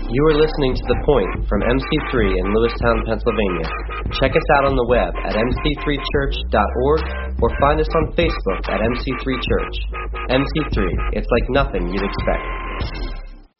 You are listening to The Point from MC3 in Lewistown, Pennsylvania. Check us out on the web at mc3church.org or find us on Facebook at MC3 Church. MC3, it's like nothing you'd expect.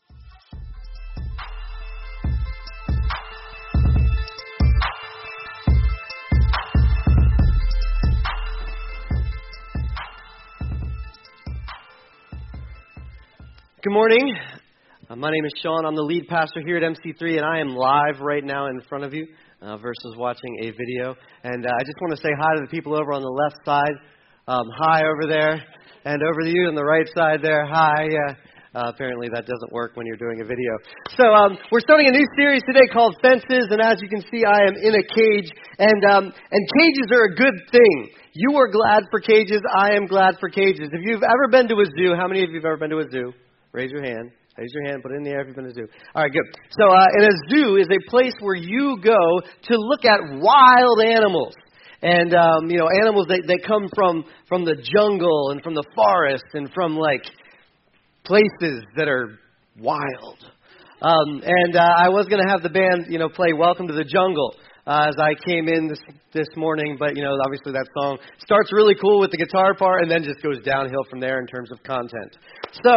Good morning. My name is Sean. I'm the lead pastor here at MC3, and I am live right now in front of you versus watching a video. And I just want to say hi to the people over on the left side. Hi over there. And over to you on the right side there. Hi. Apparently that doesn't work when you're doing a video. So we're starting a new series today called Fences, and as you can see, I am in a cage. And cages are a good thing. You are glad for cages. I am glad for cages. If you've ever been to a zoo, how many of you have ever been to a zoo? Raise your hand. Raise your hand. Put it in the air if you've been to a zoo. All right, good. So in a zoo is a place where you go to look at wild animals. And, animals that come from the jungle and from the forest and from, places that are wild. I was going to have the band, play Welcome to the Jungle as I came in this morning. But, obviously that song starts really cool with the guitar part and then just goes downhill from there in terms of content. So,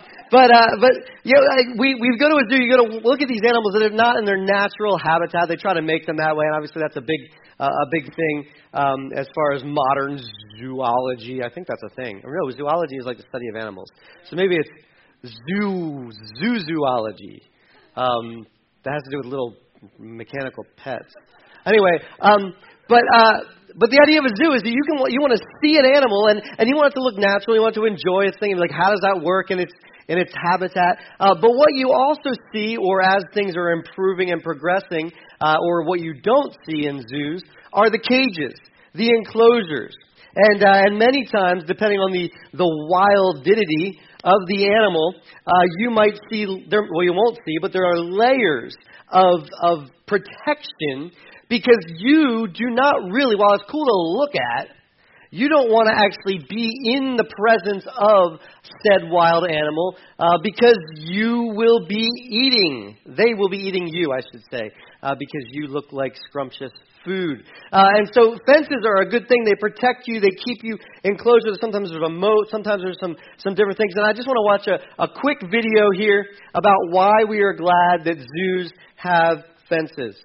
we go to a zoo, you go to look at these animals that are not in their natural habitat. They try to make them that way, and obviously that's a big thing as far as modern zoology. I think that's a thing. No, zoology is like the study of animals. So maybe it's zoology. That has to do with little mechanical pets. Anyway, but the idea of a zoo is that you want to see an animal and you want it to look natural. You want it to enjoy its thing. And how does that work in its habitat? But what you also see, or as things are improving and progressing, or what you don't see in zoos, are the cages, the enclosures. And many times, depending on the wildity of the animal, you might see, you won't see, but there are layers of protection. Because you do not really, while it's cool to look at, you don't want to actually be in the presence of said wild animal because you will be eating. They will be eating you, I should say, because you look like scrumptious food. And so fences are a good thing. They protect you. They keep you enclosed. Sometimes there's a moat. Sometimes there's some different things. And I just want to watch a quick video here about why we are glad that zoos have fences.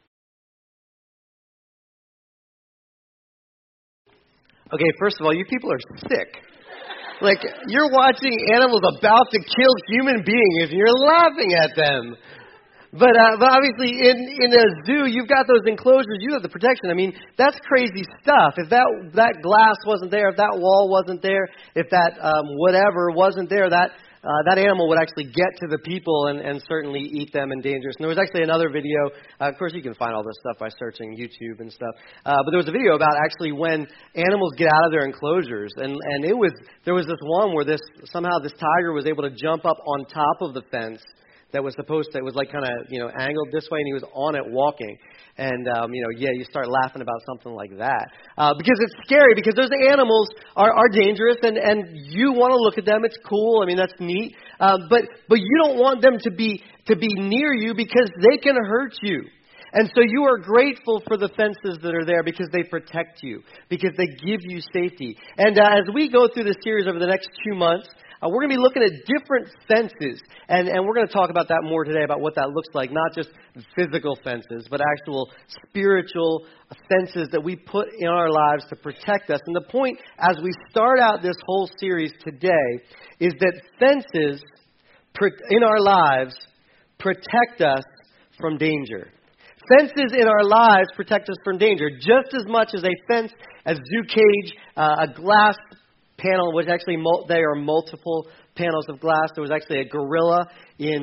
Okay, first of all, you people are sick. You're watching animals about to kill human beings, and you're laughing at them. But obviously, in a zoo, you've got those enclosures, you have the protection. I mean, that's crazy stuff. If that glass wasn't there, if that wall wasn't there, if that whatever wasn't there, that animal would actually get to the people and certainly eat them and dangerous. And there was actually another video. Of course, you can find all this stuff by searching YouTube and stuff. But there was a video about actually when animals get out of their enclosures. And there was this one where somehow this tiger was able to jump up on top of the fence that was angled this way, and he was on it walking. And, you start laughing about something like that. Because it's scary, because those animals are dangerous, and you want to look at them. It's cool. I mean, that's neat. But you don't want them to be near you because they can hurt you. And so you are grateful for the fences that are there because they protect you, because they give you safety. And as we go through this series over the next 2 months, we're going to be looking at different fences, and we're going to talk about that more today, about what that looks like, not just physical fences, but actual spiritual fences that we put in our lives to protect us. And the point, as we start out this whole series today, is that fences in our lives protect us from danger. Fences in our lives protect us from danger just as much as a fence, a zoo cage, a glass panel, which actually there are multiple panels of glass. There was actually a gorilla in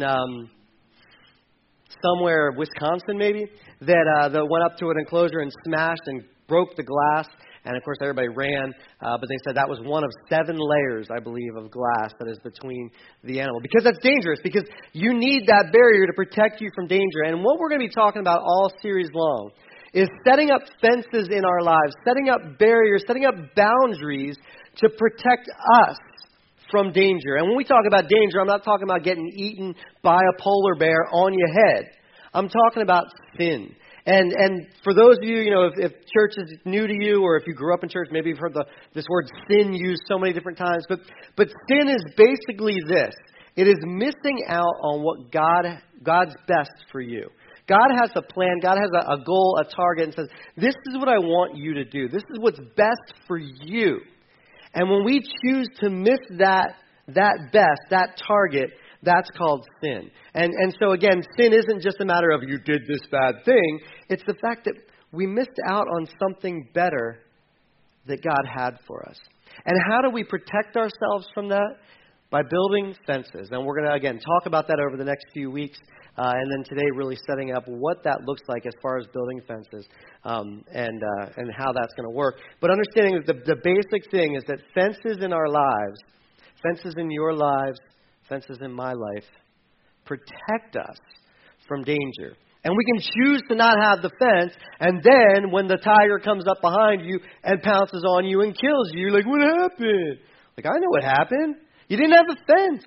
somewhere Wisconsin, maybe, that went up to an enclosure and smashed and broke the glass. And of course, everybody ran. But they said that was one of 7 layers, I believe, of glass that is between the animal. Because that's dangerous. Because you need that barrier to protect you from danger. And what we're going to be talking about all series long is setting up fences in our lives, setting up barriers, setting up boundaries to protect us from danger. And when we talk about danger, I'm not talking about getting eaten by a polar bear on your head. I'm talking about sin. And for those of you, if church is new to you, or if you grew up in church, maybe you've heard this word sin used so many different times. But sin is basically this. It is missing out on what God's best for you. God has a plan. God has a goal, a target, and says, this is what I want you to do. This is what's best for you. And when we choose to miss that best, that target, that's called sin. And so again, sin isn't just a matter of you did this bad thing. It's the fact that we missed out on something better that God had for us. And how do we protect ourselves from that? By building fences. And we're going to, again, talk about that over the next few weeks. And then today really setting up what that looks like as far as building fences and how that's going to work. But understanding that the basic thing is that fences in our lives, fences in your lives, fences in my life, protect us from danger. And we can choose to not have the fence, and then when the tiger comes up behind you and pounces on you and kills you, you're like, what happened? Like, I know what happened. You didn't have a fence.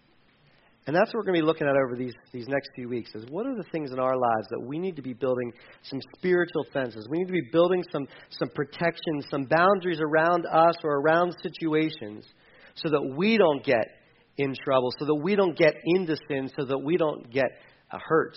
And that's what we're going to be looking at over these next few weeks, is what are the things in our lives that we need to be building some spiritual fences. We need to be building some protection, some boundaries around us or around situations so that we don't get in trouble, so that we don't get into sin, so that we don't get hurt.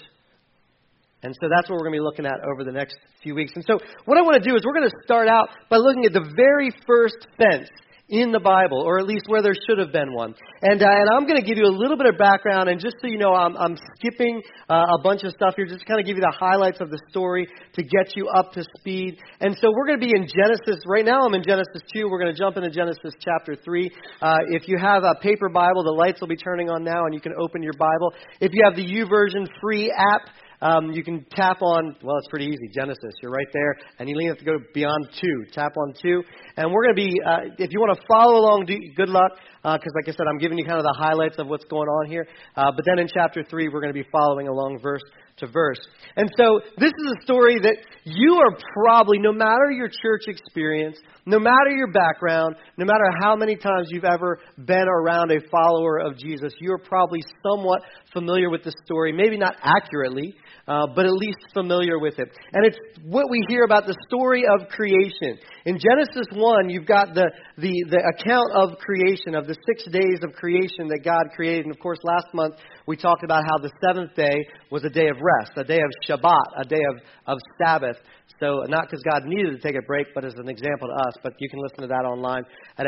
And so that's what we're going to be looking at over the next few weeks. And so what I want to do is we're going to start out by looking at the very first fence in the Bible, or at least where there should have been one. And I'm going to give you a little bit of background, and just so you know, I'm skipping a bunch of stuff here, just to kind of give you the highlights of the story to get you up to speed. And so we're going to be in Genesis. Right now I'm in Genesis 2. We're going to jump into Genesis chapter 3. If you have a paper Bible, the lights will be turning on now, and you can open your Bible. If you have the YouVersion free app, you can tap on, well, it's pretty easy, Genesis. You're right there. And you have to go beyond 2. Tap on 2. And we're going to be, if you want to follow along, good luck. Because like I said, I'm giving you kind of the highlights of what's going on here. But then in chapter 3, we're going to be following along verse to verse. And so this is a story that you are probably, no matter your church experience, no matter your background, no matter how many times you've ever been around a follower of Jesus, you're probably somewhat familiar with this story. Maybe not accurately, but at least familiar with it. And it's what we hear about the story of creation. In Genesis 1, you've got the account of creation, of the 6 days of creation that God created. And of course, last month we talked about how the seventh day was a day of rest, a day of Shabbat, a day of Sabbath. So not because God needed to take a break, but as an example to us. But you can listen to that online at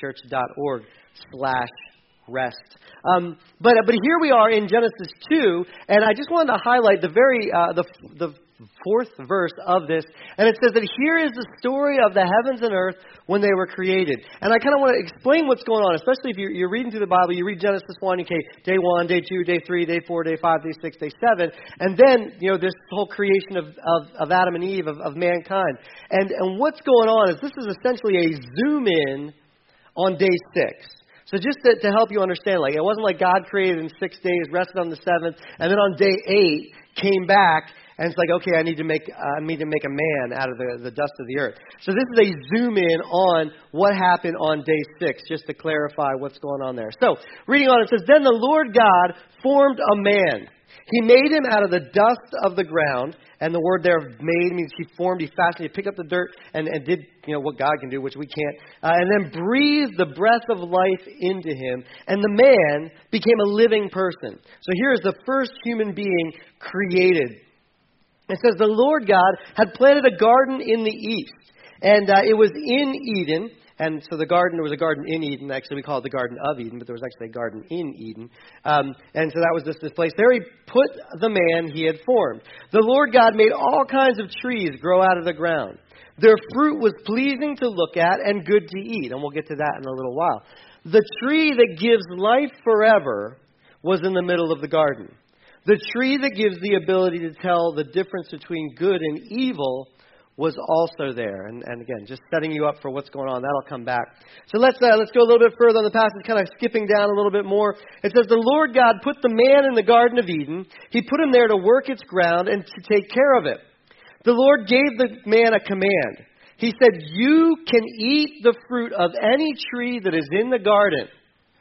mc3church.org/rest. But here we are in Genesis 2, and I just wanted to highlight the fourth verse of this, and it says that here is the story of the heavens and earth when they were created. And I kind of want to explain what's going on, especially if you're reading through the Bible. You read Genesis 1, okay, day 1, day 2, day 3, day 4, day 5, day 6, day 7, and then, this whole creation of Adam and Eve, of mankind. And what's going on is this is essentially a zoom in on day 6. So just to help you understand, it wasn't like God created in 6 days, rested on the seventh, and then on day 8 came back and it's like, okay, I need to make a man out of the dust of the earth. So this is a zoom in on what happened on day 6, just to clarify what's going on there. So reading on, it says, then the Lord God formed a man. He made him out of the dust of the ground. And the word there, made, means he formed, he fashioned, he picked up the dirt and did what God can do, which we can't. And then breathed the breath of life into him. And the man became a living person. So here is the first human being created. It says, the Lord God had planted a garden in the east. And it was in Eden. And so there was a garden in Eden. Actually, we call it the Garden of Eden, but there was actually a garden in Eden. And so that was this place. There he put the man he had formed. The Lord God made all kinds of trees grow out of the ground. Their fruit was pleasing to look at and good to eat. And we'll get to that in a little while. The tree that gives life forever was in the middle of the garden. The tree that gives the ability to tell the difference between good and evil was also there. And again, just setting you up for what's going on. That'll come back. So let's go a little bit further on the passage, kind of skipping down a little bit more. It says, the Lord God put the man in the Garden of Eden. He put him there to work its ground and to take care of it. The Lord gave the man a command. He said, you can eat the fruit of any tree that is in the garden.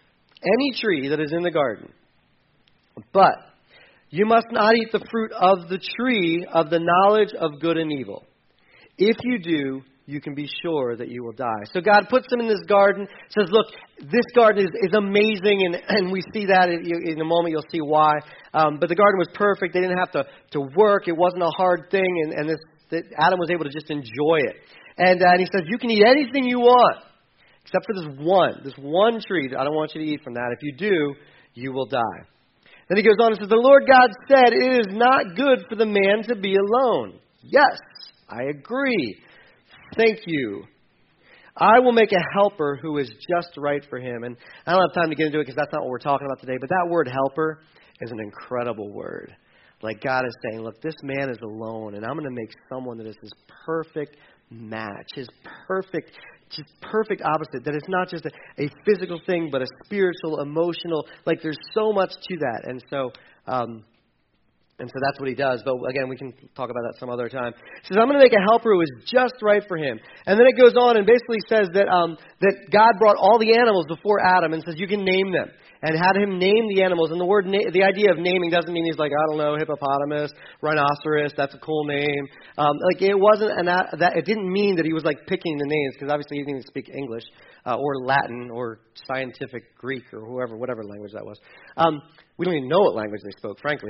any tree that is in the garden. But you must not eat the fruit of the tree of the knowledge of good and evil. If you do, you can be sure that you will die. So God puts them in this garden, says, look, this garden is amazing, and we see that in a moment. You'll see why. But the garden was perfect. They didn't have to work. It wasn't a hard thing, and Adam was able to just enjoy it. And he says, you can eat anything you want, except for this one tree. I don't want you to eat from that. If you do, you will die. Then he goes on and says, the Lord God said, it is not good for the man to be alone. Yes, I agree. Thank you. I will make a helper who is just right for him. And I don't have time to get into it because that's not what we're talking about today. But that word helper is an incredible word. Like God is saying, look, this man is alone, and I'm going to make someone that is his perfect match, his perfect opposite. That it's not just a physical thing, but a spiritual, emotional. Like there's so much to that. And so that's what he does. But again, we can talk about that some other time. He says, I'm going to make a helper who is just right for him. And then it goes on and basically says that God brought all the animals before Adam and says, you can name them. And had him name the animals. And the idea of naming doesn't mean he's like, I don't know, hippopotamus, rhinoceros, that's a cool name. It wasn't, it didn't mean that he was like picking the names, because obviously he didn't even speak English or Latin or scientific Greek or whatever language that was. We don't even know what language they spoke, frankly.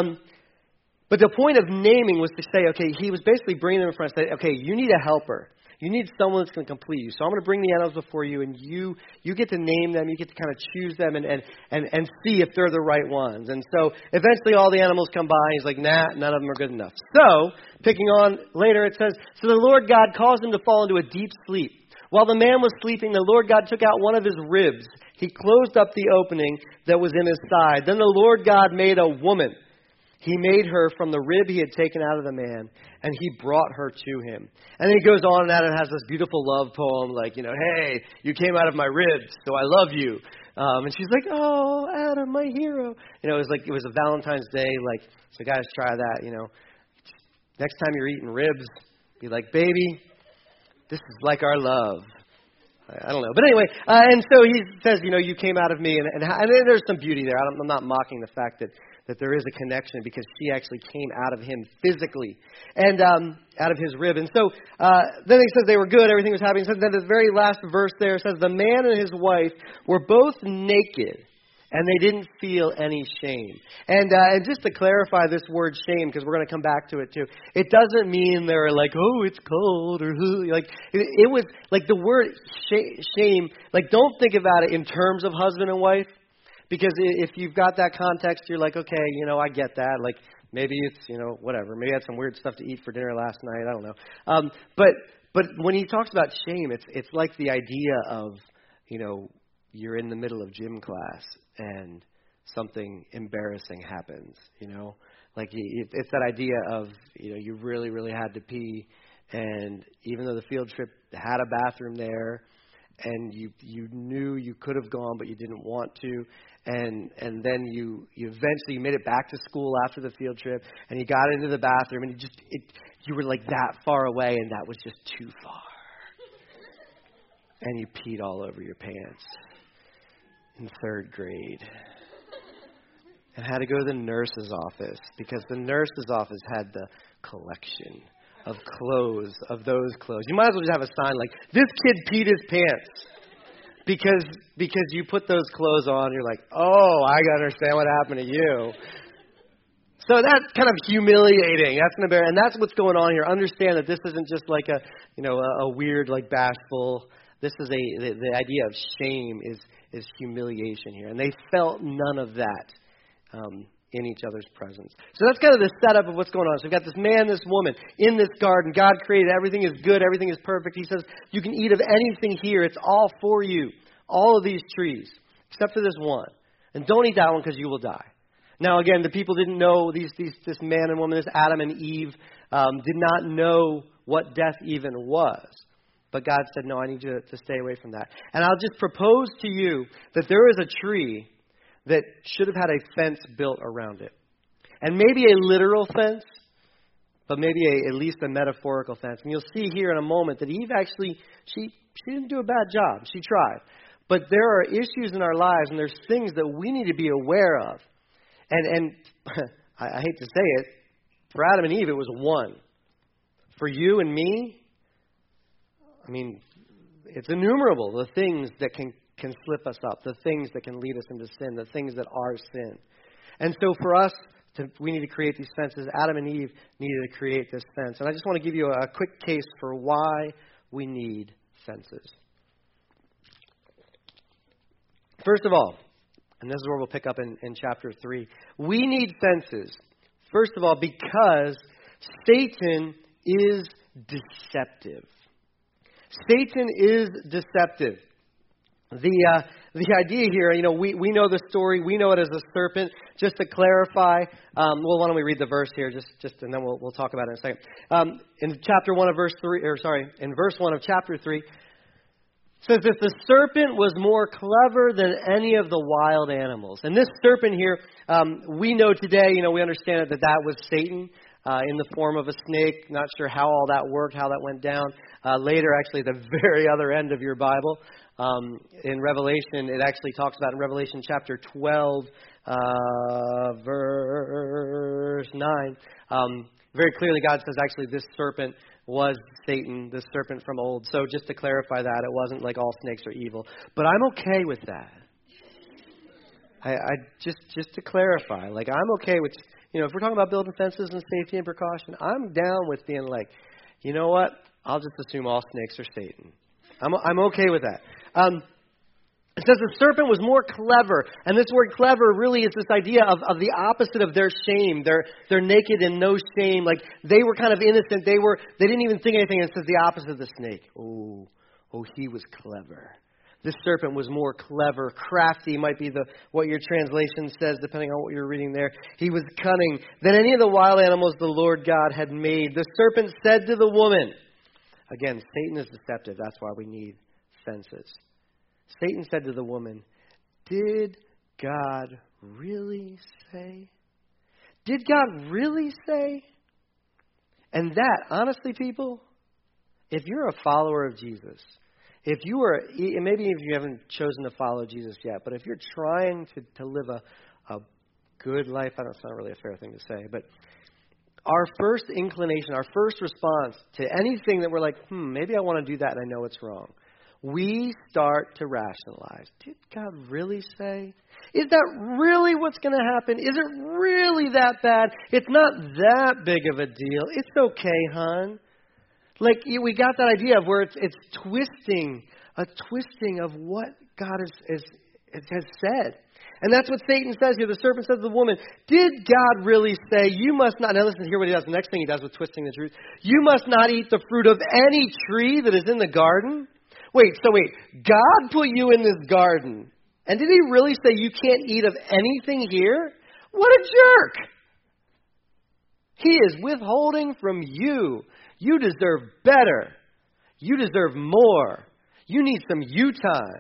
But the point of naming was to say, okay, he was basically bringing them in front and say, okay, you need a helper. You need someone that's going to complete you. So I'm going to bring the animals before you, and you get to name them. You get to kind of choose them and see if they're the right ones. And so eventually all the animals come by, and he's like, nah, none of them are good enough. So, picking on later, it says, so the Lord God caused him to fall into a deep sleep. While the man was sleeping, the Lord God took out one of his ribs. He closed up the opening that was in his side. Then the Lord God made a woman. He made her from the rib he had taken out of the man, and he brought her to him. And then he goes on and has this beautiful love poem, like, hey, you came out of my ribs, so I love you. And she's like, oh, Adam, my hero. It was a Valentine's Day, like, so guys, try that, Next time you're eating ribs, be like, baby, this is like our love. I don't know. But anyway, and so he says, you came out of me, and there's some beauty there. I'm not mocking the fact that there is a connection, because she actually came out of him physically and out of his rib. And so then he says they were good, everything was happy. And then the very last verse there says the man and his wife were both naked, and they didn't feel any shame. And just to clarify this word shame, because we're going to come back to it too, it doesn't mean they're like, oh, it's cold, or like it was like the word shame. Like, don't think about it in terms of husband and wife. Because if you've got that context, you're like, okay, I get that. Like, maybe it's, whatever. Maybe I had some weird stuff to eat for dinner last night. I don't know. But when he talks about shame, it's like the idea of, you're in the middle of gym class and something embarrassing happens, Like, it's that idea of, you really, really had to pee. And even though the field trip had a bathroom there, and you knew you could have gone, but you didn't want to, and then you eventually made it back to school after the field trip, and you got into the bathroom, and you were like that far away, and that was just too far, and you peed all over your pants in 3rd grade, and had to go to the nurse's office, because the nurse's office had the collection of clothes, of those clothes. You might as well just have a sign like, this kid peed his pants. Because you put those clothes on, you're like, oh, I got to understand what happened to you. So that's kind of humiliating. That's an embarrassing. And that's what's going on here. Understand that this isn't just like a weird, like, bashful. This is the idea of shame is humiliation here. And they felt none of that in each other's presence. So that's kind of the setup of what's going on. So we've got this man, this woman in this garden. God created everything is good. Everything is perfect. He says, you can eat of anything here. It's all for you. All of these trees, except for this one. And don't eat that one because you will die. Now, again, the people didn't know, this man and woman, this Adam and Eve, did not know what death even was. But God said, no, I need you to stay away from that. And I'll just propose to you that there is a tree that should have had a fence built around it. And maybe a literal fence, but maybe at least a metaphorical fence. And you'll see here in a moment that Eve actually, she didn't do a bad job. She tried. But there are issues in our lives, and there's things that we need to be aware of. And I hate to say it, for Adam and Eve, it was one. For you and me, I mean, it's innumerable, the things that can slip us up, the things that can lead us into sin, the things that are sin. And so for us, we need to create these fences. Adam and Eve needed to create this fence. And I just want to give you a quick case for why we need fences. First of all, and this is where we'll pick up in chapter 3, we need fences, first of all, because Satan is deceptive. Satan is deceptive. The idea here, we know the story. We know it as a serpent. Just to clarify, why don't we read the verse here, just and then we'll talk about it in a second. In chapter 1 of verse 3, in verse 1 of chapter 3, it says that the serpent was more clever than any of the wild animals. And this serpent here, we know today, we understand that was Satan in the form of a snake. Not sure how all that worked, how that went down. Later, actually, the very other end of your Bible, in Revelation, it actually talks about in Revelation chapter 12, verse 9. Very clearly, God says actually this serpent was Satan, the serpent from old. So just to clarify that, it wasn't like all snakes are evil. But I'm okay with that. I just to clarify, like I'm okay with, if we're talking about building fences and safety and precaution, I'm down with being like, you know what? I'll just assume all snakes are Satan. I'm okay with that. It says the serpent was more clever, and this word clever really is this idea of the opposite of their shame. They're naked and no shame, like they were kind of innocent. They didn't even think anything. And it says the opposite of the snake. Oh, he was clever. This serpent was more clever, crafty might be what your translation says, depending on what you're reading there. He was cunning than any of the wild animals the Lord God had made. The serpent said to the woman, again, Satan is deceptive. That's why we need fences. Satan said to the woman, did God really say? Did God really say? And that, honestly, people, if you're a follower of Jesus, if you are, and maybe if you haven't chosen to follow Jesus yet, but if you're trying to live a good life, it's not really a fair thing to say, but our first inclination, our first response to anything that we're like, maybe I want to do that and I know it's wrong, we start to rationalize. Did God really say? Is that really what's going to happen? Is it really that bad? It's not that big of a deal. It's okay, hon. Like, we got that idea of where it's twisting, a twisting of what God has said. And that's what Satan says here. The serpent says to the woman, did God really say, you must not, now listen, hear what he does. The next thing he does with twisting the truth. You must not eat the fruit of any tree that is in the garden. Wait, God put you in this garden. And did he really say you can't eat of anything here? What a jerk. He is withholding from you. You deserve better. You deserve more. You need some you time.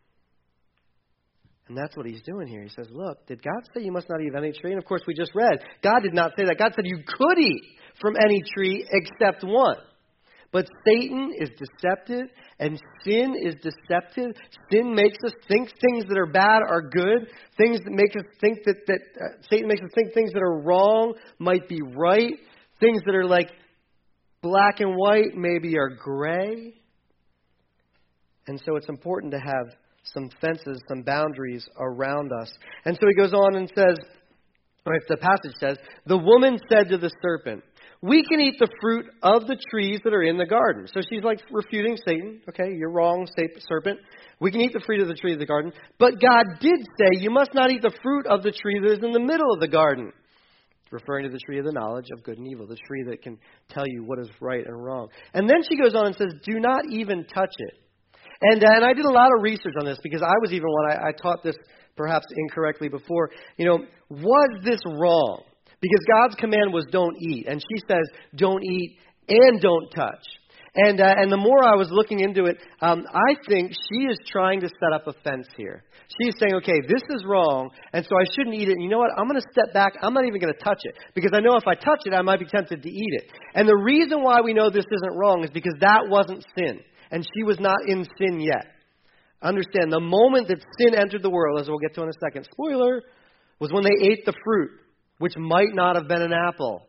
And that's what he's doing here. He says, look, did God say you must not eat of any tree? And of course, we just read, God did not say that. God said you could eat from any tree except one. But Satan is deceptive, and sin is deceptive. Sin makes us think things that are bad are good. Things that make us think that Satan makes us think things that are wrong might be right. Things that are like black and white maybe are gray. And so it's important to have some fences, some boundaries around us. And so he goes on and says, or the passage says, the woman said to the serpent, we can eat the fruit of the trees that are in the garden. So she's like refuting Satan. Okay, you're wrong, serpent. We can eat the fruit of the tree of the garden. But God did say, you must not eat the fruit of the tree that is in the middle of the garden. Referring to the tree of the knowledge of good and evil, the tree that can tell you what is right and wrong. And then she goes on and says, do not even touch it. And I did a lot of research on this because I was even when I taught this perhaps incorrectly before. Was this wrong? Because God's command was don't eat. And she says don't eat and don't touch. And the more I was looking into it, I think she is trying to set up a fence here. She's saying, okay, this is wrong, and so I shouldn't eat it. And you know what? I'm going to step back. I'm not even going to touch it. Because I know if I touch it, I might be tempted to eat it. And the reason why we know this isn't wrong is because that wasn't sin. And she was not in sin yet. understand, the moment that sin entered the world, as we'll get to in a second, spoiler, was when they ate the fruit, which might not have been an apple.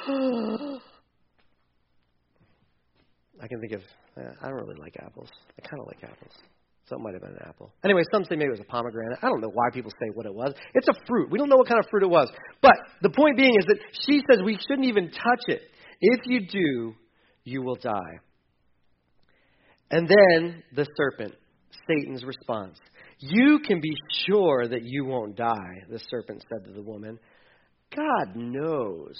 I can think of, I don't really like apples. I kind of like apples. So it might have been an apple. Anyway, some say maybe it was a pomegranate. I don't know why people say what it was. It's a fruit. We don't know what kind of fruit it was. But the point being is that she says we shouldn't even touch it. If you do, you will die. And then the serpent, Satan's response. You can be sure that you won't die, the serpent said to the woman. God knows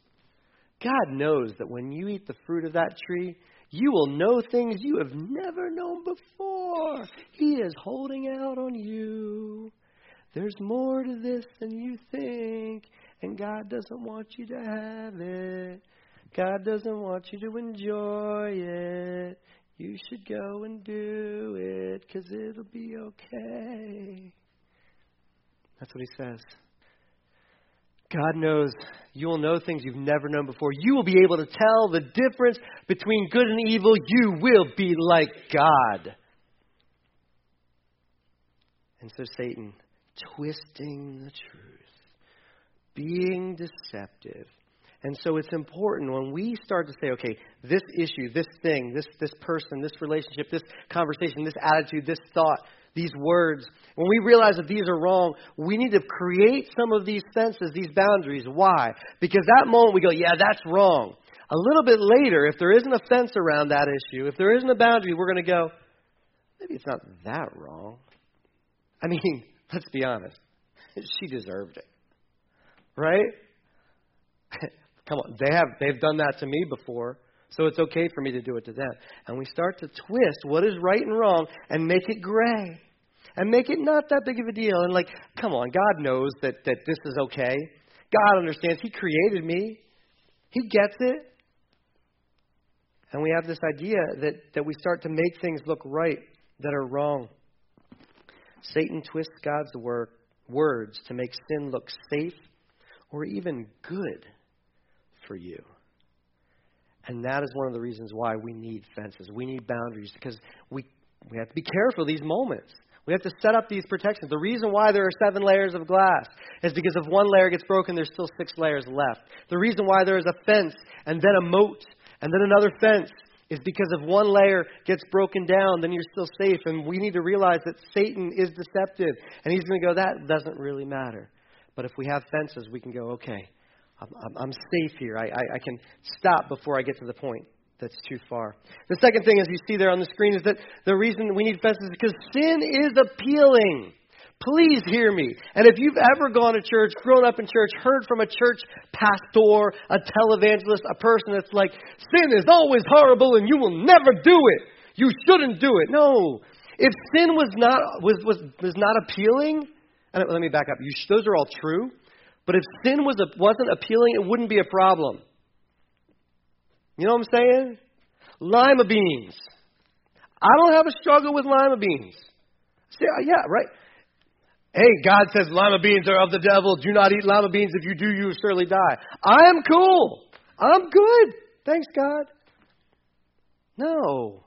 that when you eat the fruit of that tree, you will know things you have never known before. He is holding out on you. There's more to this than you think, and God doesn't want you to have it. God doesn't want you to enjoy it. You should go and do it, because it'll be okay. That's what he says. God knows you will know things you've never known before. You will be able to tell the difference between good and evil. You will be like God. And so Satan, twisting the truth, being deceptive. And so it's important when we start to say, okay, this issue, this thing, this person, this relationship, this conversation, this attitude, this thought, these words, when we realize that these are wrong, we need to create some of these fences, these boundaries. Why? Because that moment we go, yeah, that's wrong. A little bit later, if there isn't a fence around that issue, if there isn't a boundary, we're going to go, maybe it's not that wrong. I mean, let's be honest. She deserved it. Right? Come on, they've done that to me before, so it's okay for me to do it to them. And we start to twist what is right and wrong and make it gray and make it not that big of a deal. And like, come on, God knows that this is okay. God understands. He created me. He gets it. And we have this idea that we start to make things look right that are wrong. Satan twists God's words to make sin look safe or even good for you. And that is one of the reasons why we need fences. We need boundaries, because we have to be careful these moments. We have to set up these protections. The reason why there are 7 layers of glass is because if one layer gets broken, there's still 6 layers left. The reason why there is a fence and then a moat and then another fence is because if one layer gets broken down, then you're still safe. And we need to realize that Satan is deceptive. And he's going to go, that doesn't really matter. But if we have fences, we can go, okay, I'm safe here. I can stop before I get to the point that's too far. The second thing, as you see there on the screen, is that the reason we need fences is because sin is appealing. Please hear me. And if you've ever gone to church, grown up in church, heard from a church pastor, a televangelist, a person that's like, sin is always horrible and you will never do it. You shouldn't do it. No. If sin was not appealing, and let me back up. Those are all true. But if sin wasn't appealing, it wouldn't be a problem. You know what I'm saying? Lima beans. I don't have a struggle with lima beans. See, yeah, right. Hey, God says lima beans are of the devil. Do not eat lima beans. If you do, you will surely die. I am cool. I'm good. Thanks, God. No.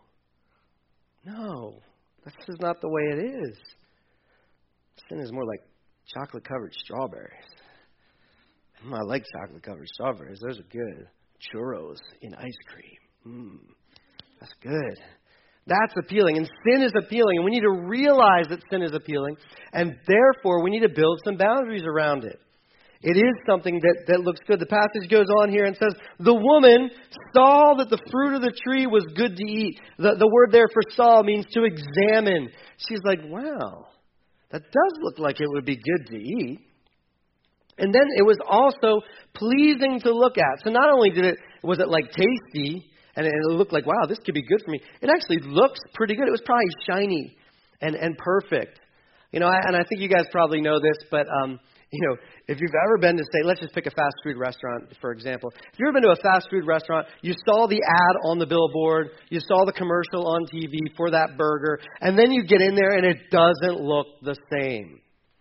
This is not the way it is. Sin is more like chocolate-covered strawberries. I like chocolate-covered strawberries. Those are good. Churros in ice cream. That's good. That's appealing. And sin is appealing. And we need to realize that sin is appealing. And therefore, we need to build some boundaries around it. It is something that looks good. The passage goes on here and says, the woman saw that the fruit of the tree was good to eat. The word there for saw means to examine. She's like, wow, that does look like it would be good to eat. And then it was also pleasing to look at. So not only was it like tasty, and it looked like, wow, this could be good for me. It actually looks pretty good. It was probably shiny and perfect. And I think you guys probably know this, but if you've ever been to, say, let's just pick a fast food restaurant, for example. If you've ever been to a fast food restaurant, you saw the ad on the billboard, you saw the commercial on TV for that burger, and then you get in there and it doesn't look the same.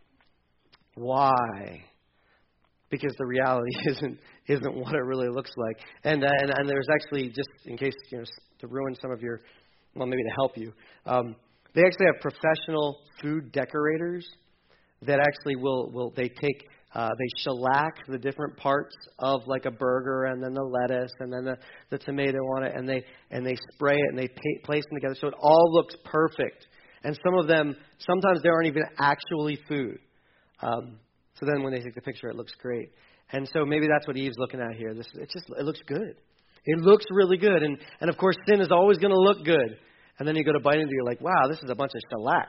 Why? Because the reality isn't what it really looks like. And there's actually, just in case, to ruin some of your, well, maybe to help you, They actually have professional food decorators that actually they shellac the different parts of like a burger, and then the lettuce, and then the tomato on it, and they spray it and they place them together so it all looks perfect. And some of them, sometimes they aren't even actually food. So then when they take the picture, it looks great. And so maybe that's what Eve's looking at here. It looks good. It looks really good. And of course, sin is always going to look good. And then you go to bite into it, you're like, wow, this is a bunch of shellac.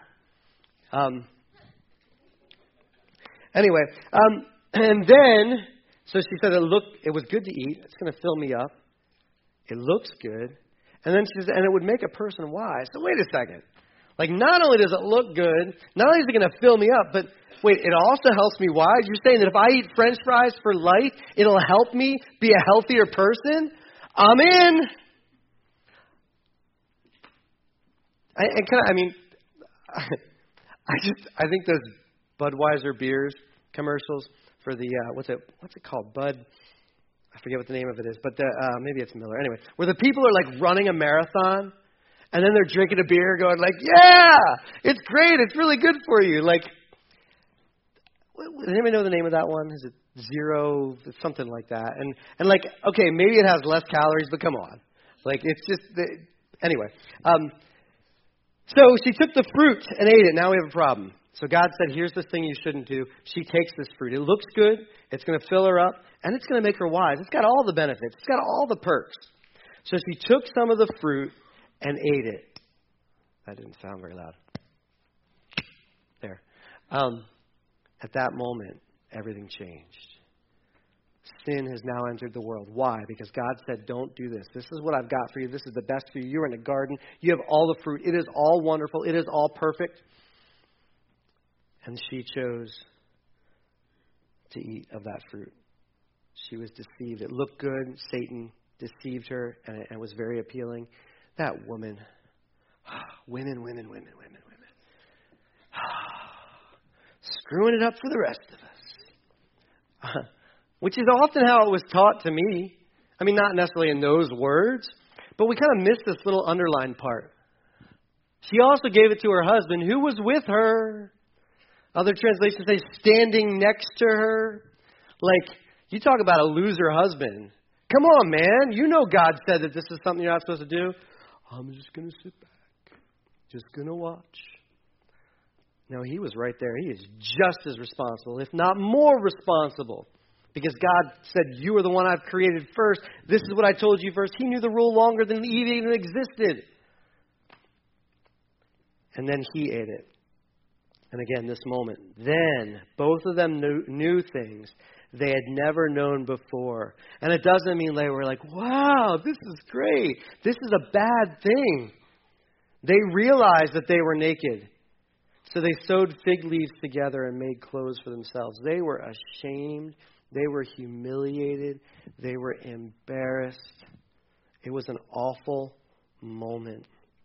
Anyway, and then, so she said, it was good to eat. It's going to fill me up. It looks good. And then she says, and it would make a person wise. So wait a second. Like, not only does it look good, not only is it going to fill me up, but wait, it also helps me wise? You're saying that if I eat French fries for life, it'll help me be a healthier person? I'm in. I think those Budweiser beers commercials for the what's it called? Bud. I forget what the name of it is, but maybe it's Miller. Anyway, where the people are like running a marathon, and then they're drinking a beer, going like, "Yeah, it's great. It's really good for you." Like, does anybody know the name of that one? Is it Zero? It's something like that. And like, okay, maybe it has less calories, but come on, like it's just anyway. So she took the fruit and ate it. Now we have a problem. So God said, here's this thing you shouldn't do. She takes this fruit. It looks good. It's going to fill her up. And it's going to make her wise. It's got all the benefits. It's got all the perks. So she took some of the fruit and ate it. That didn't sound very loud. There. At that moment, everything changed. Sin has now entered the world. Why? Because God said, don't do this. This is what I've got for you. This is the best for you. You're in a garden. You have all the fruit. It is all wonderful. It is all perfect. And she chose to eat of that fruit. She was deceived. It looked good. Satan deceived her, and it was very appealing. That woman. Women. Screwing it up for the rest of us. Which is often how it was taught to me. I mean, not necessarily in those words, but we kind of missed this little underlined part. She also gave it to her husband, who was with her. Other translations say standing next to her. Like, you talk about a loser husband. Come on, man. You know God said that this is something you're not supposed to do. I'm just going to sit back. Just going to watch. No, he was right there. He is just as responsible, if not more responsible. Because God said, you are the one I've created first. This is what I told you first. He knew the rule longer than Eve even existed. And then he ate it. And again, this moment. Then, both of them knew things they had never known before. And it doesn't mean they were like, wow, this is great. This is a bad thing. They realized that they were naked. So they sewed fig leaves together and made clothes for themselves. They were ashamed. They were humiliated. They were embarrassed. It was an awful moment.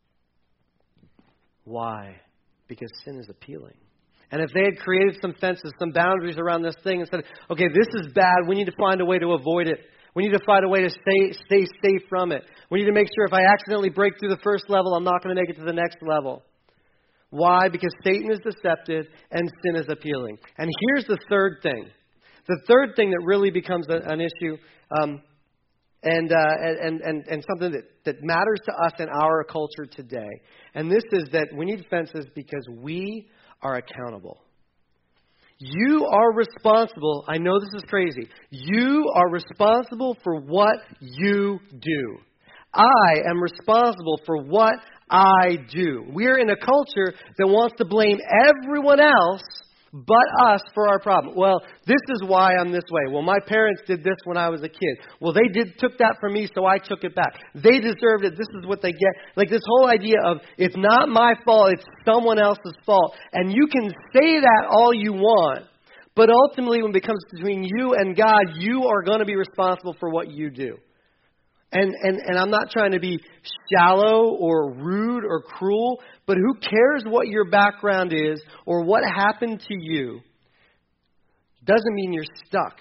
Why? Because sin is appealing. And if they had created some fences, some boundaries around this thing and said, okay, this is bad. We need to find a way to avoid it. We need to find a way to stay safe from it. We need to make sure if I accidentally break through the first level, I'm not going to make it to the next level. Why? Because Satan is deceptive and sin is appealing. And here's the third thing. The third thing that really becomes an issue and something that matters to us in our culture today. And this is that we need fences because we are accountable. You are responsible. I know this is crazy. You are responsible for what you do. I am responsible for what I do. We're in a culture that wants to blame everyone else but us for our problem. Well, this is why I'm this way. Well, my parents did this when I was a kid. Well, they took that from me, so I took it back. They deserved it. This is what they get. Like this whole idea of it's not my fault, it's someone else's fault. And you can say that all you want, but ultimately when it becomes between you and God, you are going to be responsible for what you do. And I'm not trying to be shallow or rude or cruel, but who cares what your background is or what happened to you? Doesn't mean you're stuck.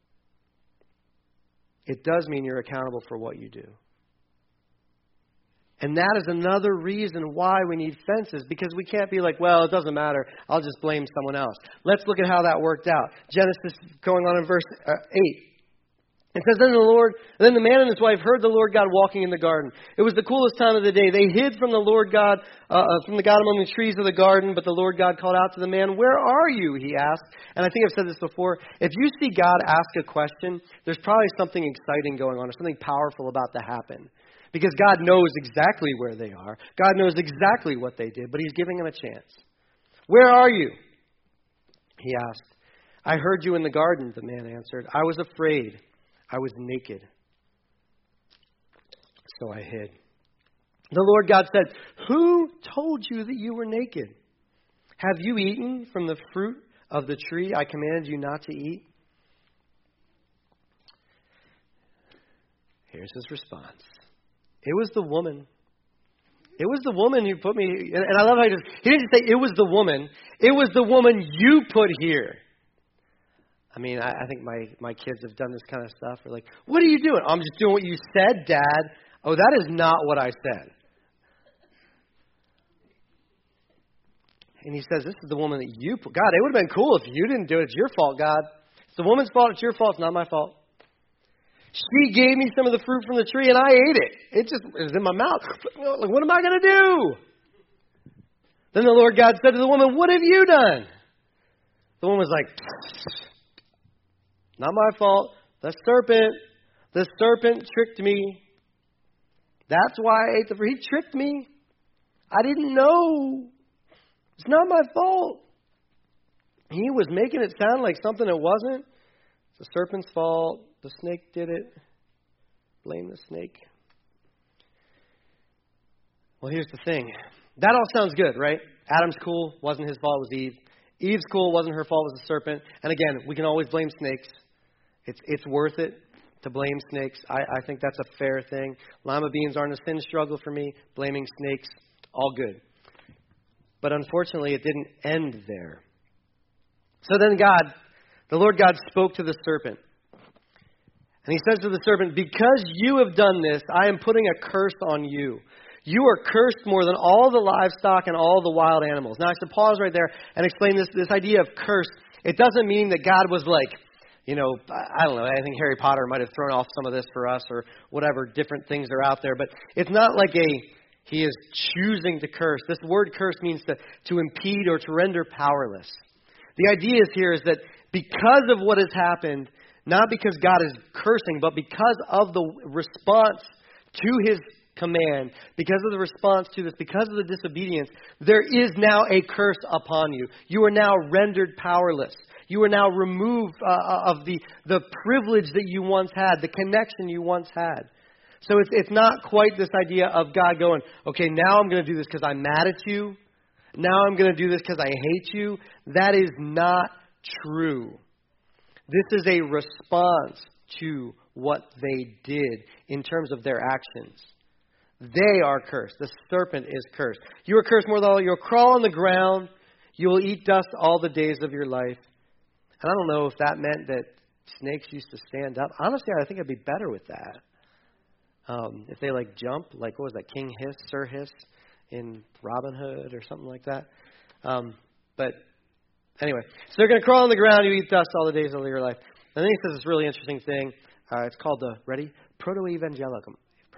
It does mean you're accountable for what you do. And that is another reason why we need fences, because we can't be like, well, it doesn't matter, I'll just blame someone else. Let's look at how that worked out. Genesis, going on in verse 8. It says, then the man and his wife heard the Lord God walking in the garden. It was the coolest time of the day. They hid from the Lord God, from the God among the trees of the garden, but the Lord God called out to the man, where are you? He asked. And I think I've said this before. If you see God ask a question, there's probably something exciting going on or something powerful about to happen. Because God knows exactly where they are. God knows exactly what they did, but he's giving them a chance. Where are you? He asked. I heard you in the garden, the man answered. I was afraid. I was naked, so I hid. The Lord God said, who told you that you were naked? Have you eaten from the fruit of the tree I commanded you not to eat? Here's his response. It was the woman. It was the woman who put me, and I love how he didn't say it was the woman. It was the woman you put here. I mean, I think my kids have done this kind of stuff. They're like, what are you doing? I'm just doing what you said, Dad. Oh, that is not what I said. And he says, this is the woman that you put. God, it would have been cool if you didn't do it. It's your fault, God. It's the woman's fault. It's your fault. It's not my fault. She gave me some of the fruit from the tree, and I ate it. It was in my mouth. Like, what am I going to do? Then the Lord God said to the woman, what have you done? The woman was like, not my fault. The serpent tricked me. That's why I ate the fruit. He tricked me. I didn't know. It's not my fault. He was making it sound like something it wasn't. It's the serpent's fault. The snake did it. Blame the snake. Well, here's the thing. That all sounds good, right? Adam's cool. Wasn't his fault. It was Eve. Eve's cool. Wasn't her fault. It was the serpent. And again, we can always blame snakes. It's worth it to blame snakes. I think that's a fair thing. Lima beans aren't a sin struggle for me. Blaming snakes, all good. But unfortunately, it didn't end there. So then the Lord God spoke to the serpent. And he says to the serpent, because you have done this, I am putting a curse on you. You are cursed more than all the livestock and all the wild animals. Now I should pause right there and explain this idea of curse. It doesn't mean that God was like, I don't know, I think Harry Potter might have thrown off some of this for us or whatever different things are out there. But it's not like he is choosing to curse. This word curse means to impede or to render powerless. The idea here is that because of what has happened, not because God is cursing, but because of the response to his command, because of the response to this, because of the disobedience, there is now a curse upon you. You are now rendered powerless. You are now removed of the privilege that you once had, the connection you once had. So it's not quite this idea of God going, okay, now I'm going to do this because I'm mad at you. Now I'm going to do this because I hate you. That is not true. This is a response to what they did in terms of their actions. They are cursed. The serpent is cursed. You are cursed more than all. You'll crawl on the ground. You will eat dust all the days of your life. And I don't know if that meant that snakes used to stand up. Honestly, I think I'd be better with that. If they jump, what was that, King Hiss, Sir Hiss in Robin Hood or something like that. But anyway, so they're going to crawl on the ground. You eat dust all the days of your life. And then he says this really interesting thing. It's called Proto-Evangelium.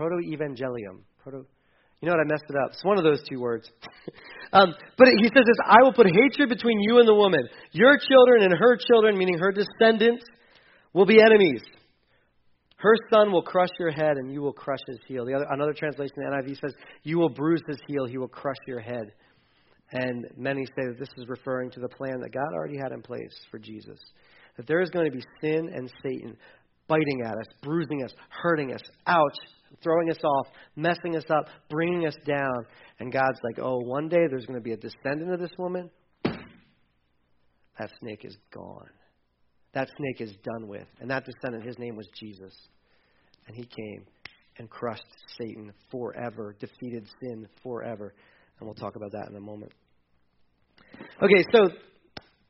You know what? I messed it up. It's one of those two words. But he says this, I will put hatred between you and the woman. Your children and her children, meaning her descendants, will be enemies. Her son will crush your head and you will crush his heel. Another translation, the NIV says, you will bruise his heel, he will crush your head. And many say that this is referring to the plan that God already had in place for Jesus. That there is going to be sin and Satan biting at us, bruising us, hurting us, ouch, throwing us off, messing us up, bringing us down. And God's like, oh, one day there's going to be a descendant of this woman. That snake is gone. That snake is done with. And that descendant, his name was Jesus. And he came and crushed Satan forever, defeated sin forever. And we'll talk about that in a moment. Okay, so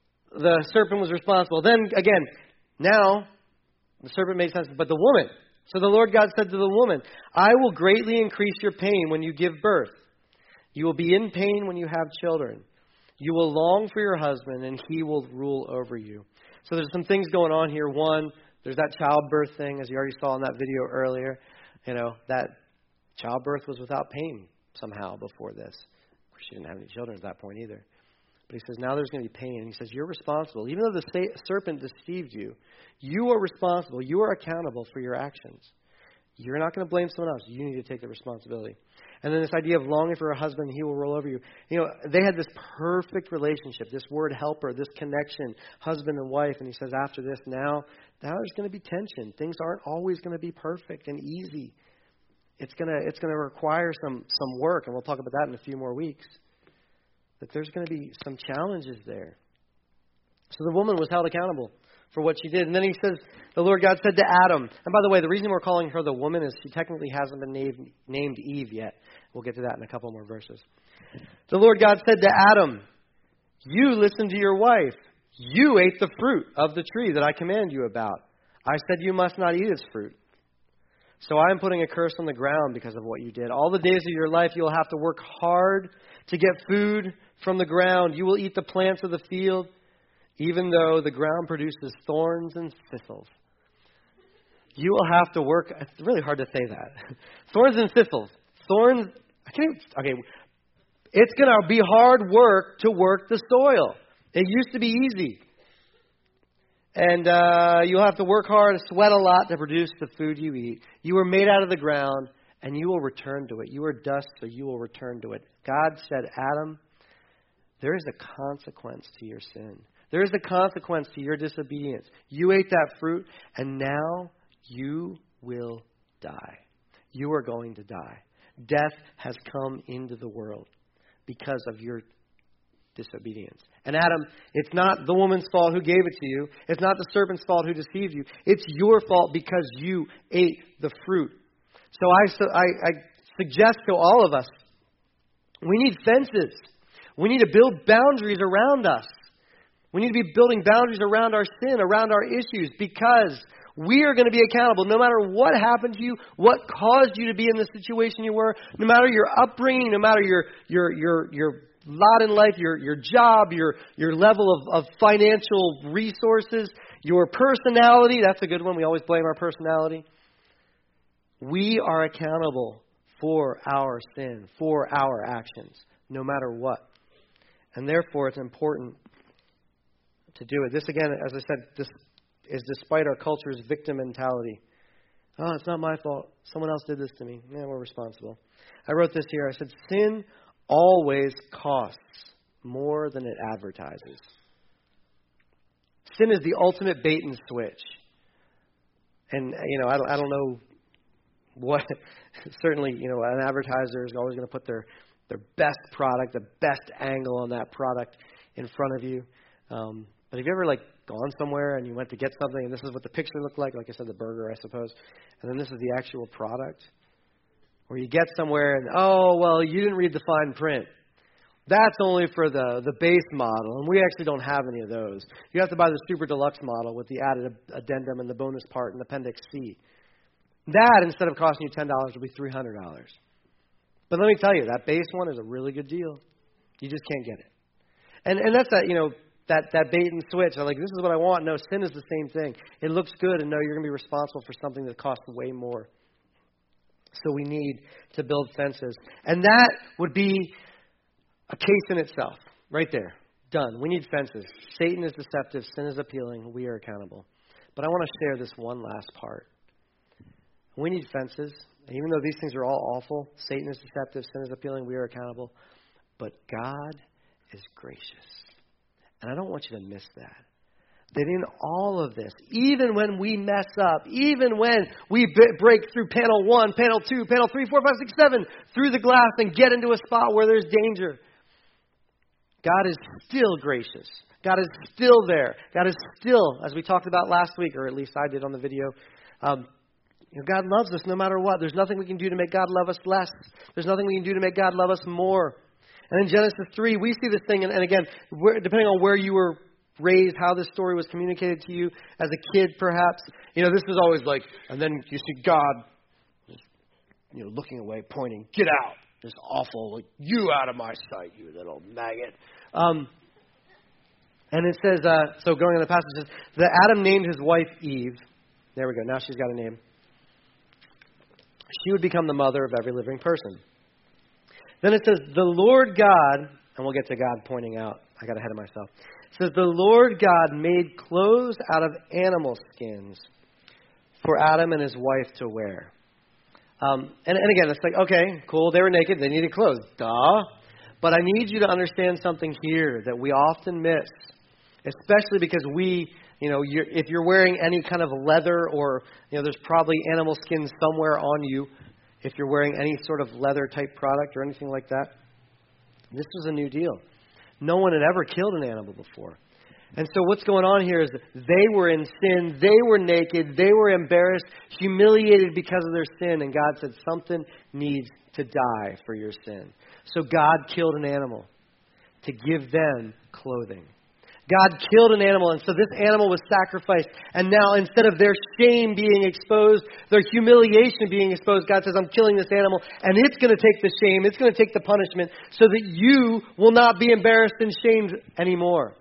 the serpent was responsible. Then, again, now the serpent made sense. But the woman, So the Lord God said to the woman, I will greatly increase your pain when you give birth. You will be in pain when you have children. You will long for your husband, and he will rule over you. So there's some things going on here. One, there's that childbirth thing, as you already saw in that video earlier. That childbirth was without pain somehow before this. Of course, she didn't have any children at that point either. But he says, now there's going to be pain. And he says, you're responsible. Even though the serpent deceived you, you are responsible. You are accountable for your actions. You're not going to blame someone else. You need to take the responsibility. And then this idea of longing for a husband, he will rule over you. They had this perfect relationship, this word helper, this connection, husband and wife. And he says, after this, now there's going to be tension. Things aren't always going to be perfect and easy. It's going to require some work, and we'll talk about that in a few more weeks. That there's going to be some challenges there. So the woman was held accountable for what she did. And then he says, the Lord God said to Adam, and by the way, the reason we're calling her the woman is she technically hasn't been named Eve yet. We'll get to that in a couple more verses. The Lord God said to Adam, you listened to your wife. You ate the fruit of the tree that I command you about. I said you must not eat its fruit. So I am putting a curse on the ground because of what you did. All the days of your life you will have to work hard to get food from the ground. You will eat the plants of the field, even though the ground produces thorns and thistles. You will have to work. It's really hard to say that. Thorns and thistles. Thorns. Okay. It's going to be hard work to work the soil. It used to be easy. And you'll have to work hard and sweat a lot to produce the food you eat. You were made out of the ground, and you will return to it. You are dust, so you will return to it. God said, Adam, there is a consequence to your sin. There is a consequence to your disobedience. You ate that fruit, and now you will die. You are going to die. Death has come into the world because of your disobedience. And Adam, it's not the woman's fault who gave it to you. It's not the serpent's fault who deceived you. It's your fault because you ate the fruit. So I suggest to all of us, we need fences. We need to build boundaries around us. We need to be building boundaries around our sin, around our issues, because we are going to be accountable no matter what happened to you, what caused you to be in the situation you were, no matter your upbringing, no matter your lot in life, your job, your level of financial resources, your personality. That's a good one. We always blame our personality. We are accountable for our sin, for our actions, no matter what. And therefore, it's important to do it. This, again, as I said, this is despite our culture's victim mentality. Oh, it's not my fault. Someone else did this to me. Yeah, we're responsible. I wrote this here. I said, sin always costs more than it advertises. Sin is the ultimate bait and switch. And, I don't know what, certainly, an advertiser is always going to put their best product, the best angle on that product in front of you. But have you ever, gone somewhere and you went to get something and this is what the picture looked like I said, the burger, I suppose, and then this is the actual product? Or you get somewhere and, you didn't read the fine print. That's only for the base model, and we actually don't have any of those. You have to buy the super deluxe model with the added addendum and the bonus part and Appendix C. That, instead of costing you $10, will be $300. But let me tell you, that base one is a really good deal. You just can't get it. And that's that bait and switch. I'm like, this is what I want. No, sin is the same thing. It looks good, and no, you're going to be responsible for something that costs way more. So we need to build fences. And that would be a case in itself. Right there. Done. We need fences. Satan is deceptive. Sin is appealing. We are accountable. But I want to share this one last part. We need fences. Even though these things are all awful, Satan is deceptive. Sin is appealing. We are accountable. But God is gracious. And I don't want you to miss that. That in all of this, even when we mess up, even when we break through panel 1, panel 2, panel 3, 4, 5, 6, 7, through the glass and get into a spot where there's danger, God is still gracious. God is still there. God is still, as we talked about last week, or at least I did on the video, God loves us no matter what. There's nothing we can do to make God love us less. There's nothing we can do to make God love us more. And in Genesis 3, we see this thing, and again, depending on where you were raised, how this story was communicated to you as a kid perhaps, this is always like, and then you see God, just, looking away, pointing, get out. This awful, like, you out of my sight, you little maggot. And it says, so going on the passage, it says, that Adam named his wife Eve. There we go. Now she's got a name. She would become the mother of every living person. Then it says, the Lord God, and we'll get to God pointing out. I got ahead of myself. It says, the Lord God made clothes out of animal skins for Adam and his wife to wear. And again, it's like, okay, cool, they were naked, they needed clothes. Duh. But I need you to understand something here that we often miss, especially because if you're wearing any kind of leather or, there's probably animal skin somewhere on you, if you're wearing any sort of leather type product or anything like that. This was a new deal. No one had ever killed an animal before. And so what's going on here is that they were in sin, they were naked, they were embarrassed, humiliated because of their sin, and God said something needs to die for your sin. So God killed an animal to give them clothing. God killed an animal, and so this animal was sacrificed. And now instead of their shame being exposed, their humiliation being exposed, God says, I'm killing this animal, and it's going to take the shame, it's going to take the punishment, so that you will not be embarrassed and shamed anymore.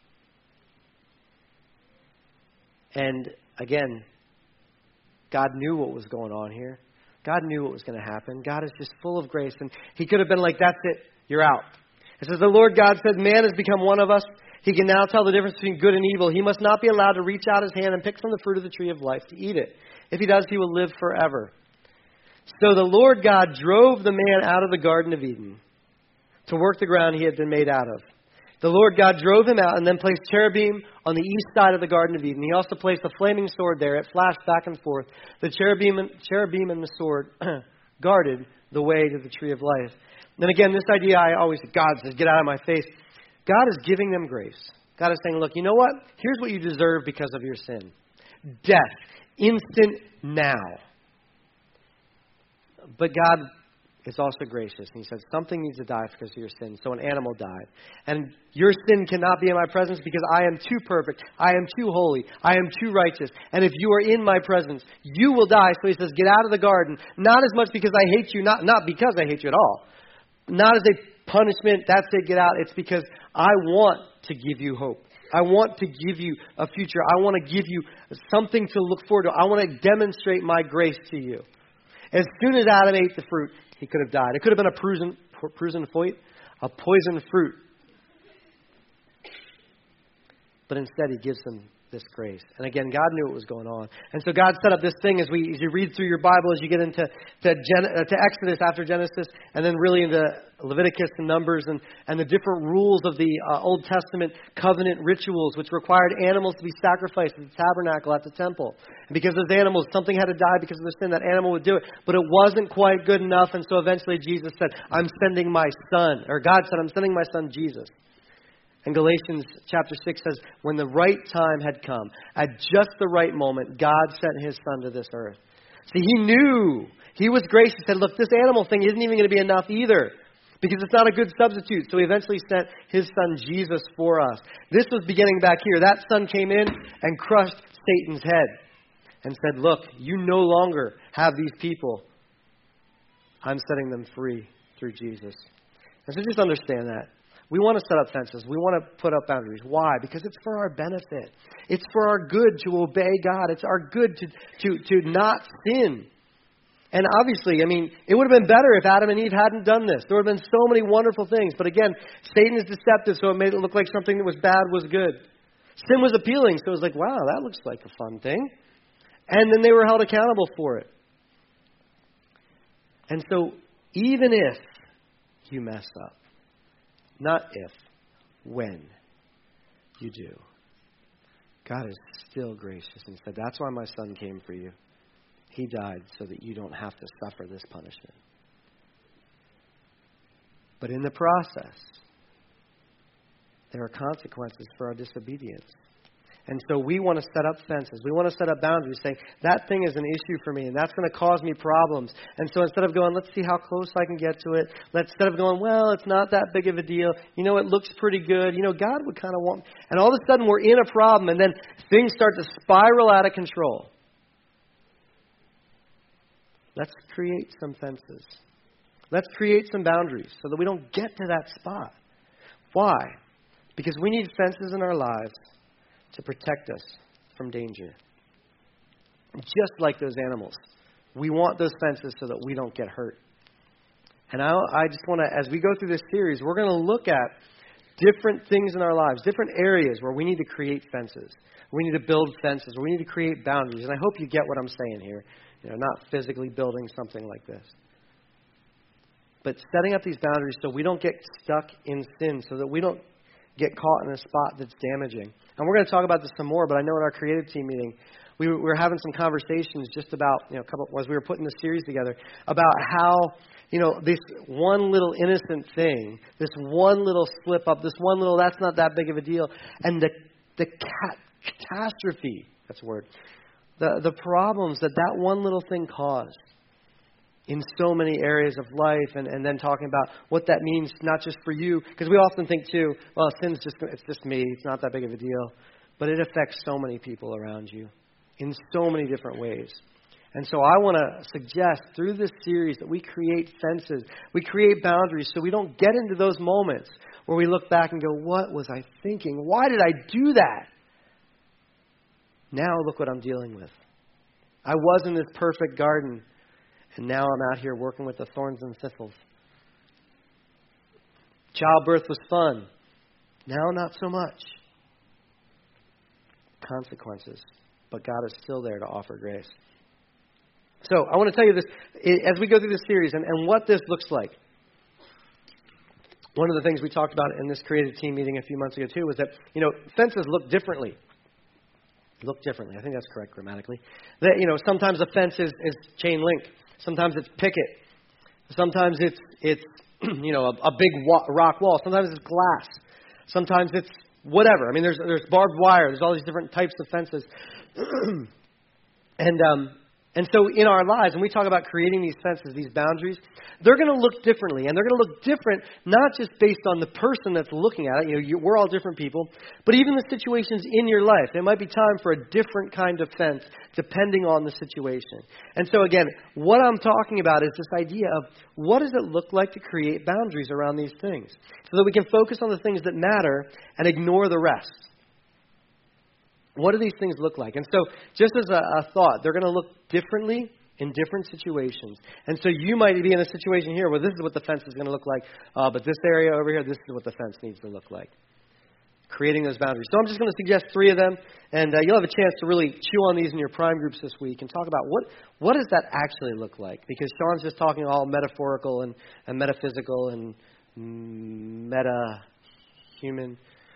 And again, God knew what was going on here. God knew what was going to happen. God is just full of grace. And he could have been like, that's it, you're out. It says, the Lord God said, man has become one of us. He can now tell the difference between good and evil. He must not be allowed to reach out his hand and pick from the fruit of the tree of life to eat it. If he does, he will live forever. So the Lord God drove the man out of the Garden of Eden to work the ground he had been made out of. The Lord God drove him out and then placed cherubim on the east side of the Garden of Eden. He also placed a flaming sword there. It flashed back and forth. The cherubim and the sword guarded the way to the tree of life. And again, this idea, God says, get out of my face. God is giving them grace. God is saying, look, you know what? Here's what you deserve because of your sin. Death. Instant now. But God is also gracious. And he says, something needs to die because of your sin. So an animal died. And your sin cannot be in my presence because I am too perfect. I am too holy. I am too righteous. And if you are in my presence, you will die. So he says, get out of the garden. Not as much because I hate you. Not because I hate you at all. Not as a punishment. That's it, get out. It's because I want to give you hope. I want to give you a future. I want to give you something to look forward to. I want to demonstrate my grace to you. As soon as Adam ate the fruit, he could have died. It could have been a poison fruit. But instead, he gives them this grace. And again, God knew what was going on. And so God set up this thing as you read through your Bible, as you get into to Exodus after Genesis, and then really into Leviticus and Numbers and the different rules of the Old Testament covenant rituals, which required animals to be sacrificed at the tabernacle, at the temple. And because those animals, something had to die because of the sin, that animal would do it. But it wasn't quite good enough, and so eventually Jesus said, I'm sending my son, or God said, I'm sending my son Jesus. And Galatians chapter 6 says, when the right time had come, at just the right moment, God sent his son to this earth. See, he knew. He was gracious. He said, look, this animal thing isn't even going to be enough either, because it's not a good substitute. So he eventually sent his son Jesus for us. This was beginning back here. That son came in and crushed Satan's head and said, look, you no longer have these people. I'm setting them free through Jesus. And so just understand that. We want to set up fences. We want to put up boundaries. Why? Because it's for our benefit. It's for our good to obey God. It's our good to not sin. And obviously, it would have been better if Adam and Eve hadn't done this. There would have been so many wonderful things. But again, Satan is deceptive, so it made it look like something that was bad was good. Sin was appealing, so it was like, wow, that looks like a fun thing. And then they were held accountable for it. And so, even if you mess up, not if, when you do, God is still gracious and said, that's why my son came for you. He died so that you don't have to suffer this punishment. But in the process, there are consequences for our disobedience. And so we want to set up fences. We want to set up boundaries, saying, that thing is an issue for me, and that's going to cause me problems. And so instead of going, let's see how close I can get to it, instead of going, well, it's not that big of a deal. It looks pretty good. God would kind of want... And all of a sudden, we're in a problem, and then things start to spiral out of control. Let's create some fences. Let's create some boundaries so that we don't get to that spot. Why? Because we need fences in our lives to protect us from danger. Just like those animals. We want those fences so that we don't get hurt. And I just want to, as we go through this series, we're going to look at different things in our lives, different areas where we need to create fences. We need to build fences. We need to create boundaries. And I hope you get what I'm saying here. Not physically building something like this. But setting up these boundaries so we don't get stuck in sin, so that we don't get caught in a spot that's damaging. And we're going to talk about this some more, but I know in our creative team meeting, we were having some conversations just about, as we were putting the series together, about how, this one little innocent thing, this one little slip up, this one little, that's not that big of a deal, and the catastrophe, that's a word, the problems that one little thing caused in so many areas of life, and then talking about what that means, not just for you, because we often think too, well, it's just me, it's not that big of a deal, but it affects so many people around you in so many different ways. And so I want to suggest through this series that we create fences, we create boundaries so we don't get into those moments where we look back and go, what was I thinking? Why did I do that? Now look what I'm dealing with. I was in this perfect garden, and now I'm out here working with the thorns and thistles. Childbirth was fun. Now not so much. Consequences. But God is still there to offer grace. So I want to tell you this as we go through this series and what this looks like. One of the things we talked about in this creative team meeting a few months ago too was that, fences look differently. Look differently. I think that's correct grammatically. That, sometimes a fence is chain link. Sometimes it's picket. Sometimes it's a big rock wall. Sometimes it's glass. Sometimes it's whatever. I mean, there's barbed wire. There's all these different types of fences. And so in our lives, when we talk about creating these fences, these boundaries, they're going to look differently. And they're going to look different, not just based on the person that's looking at it. We're all different people. But even the situations in your life. There might be time for a different kind of fence, depending on the situation. And so again, what I'm talking about is this idea of what does it look like to create boundaries around these things? So that we can focus on the things that matter and ignore the rest. What do these things look like? And so, just as a thought, they're going to look differently in different situations. And so you might be in a situation here where this is what the fence is going to look like, but this area over here, this is what the fence needs to look like. Creating those boundaries. So I'm just going to suggest 3 of them, and you'll have a chance to really chew on these in your prime groups this week and talk about what does that actually look like? Because Sean's just talking all metaphorical and metaphysical and meta-human.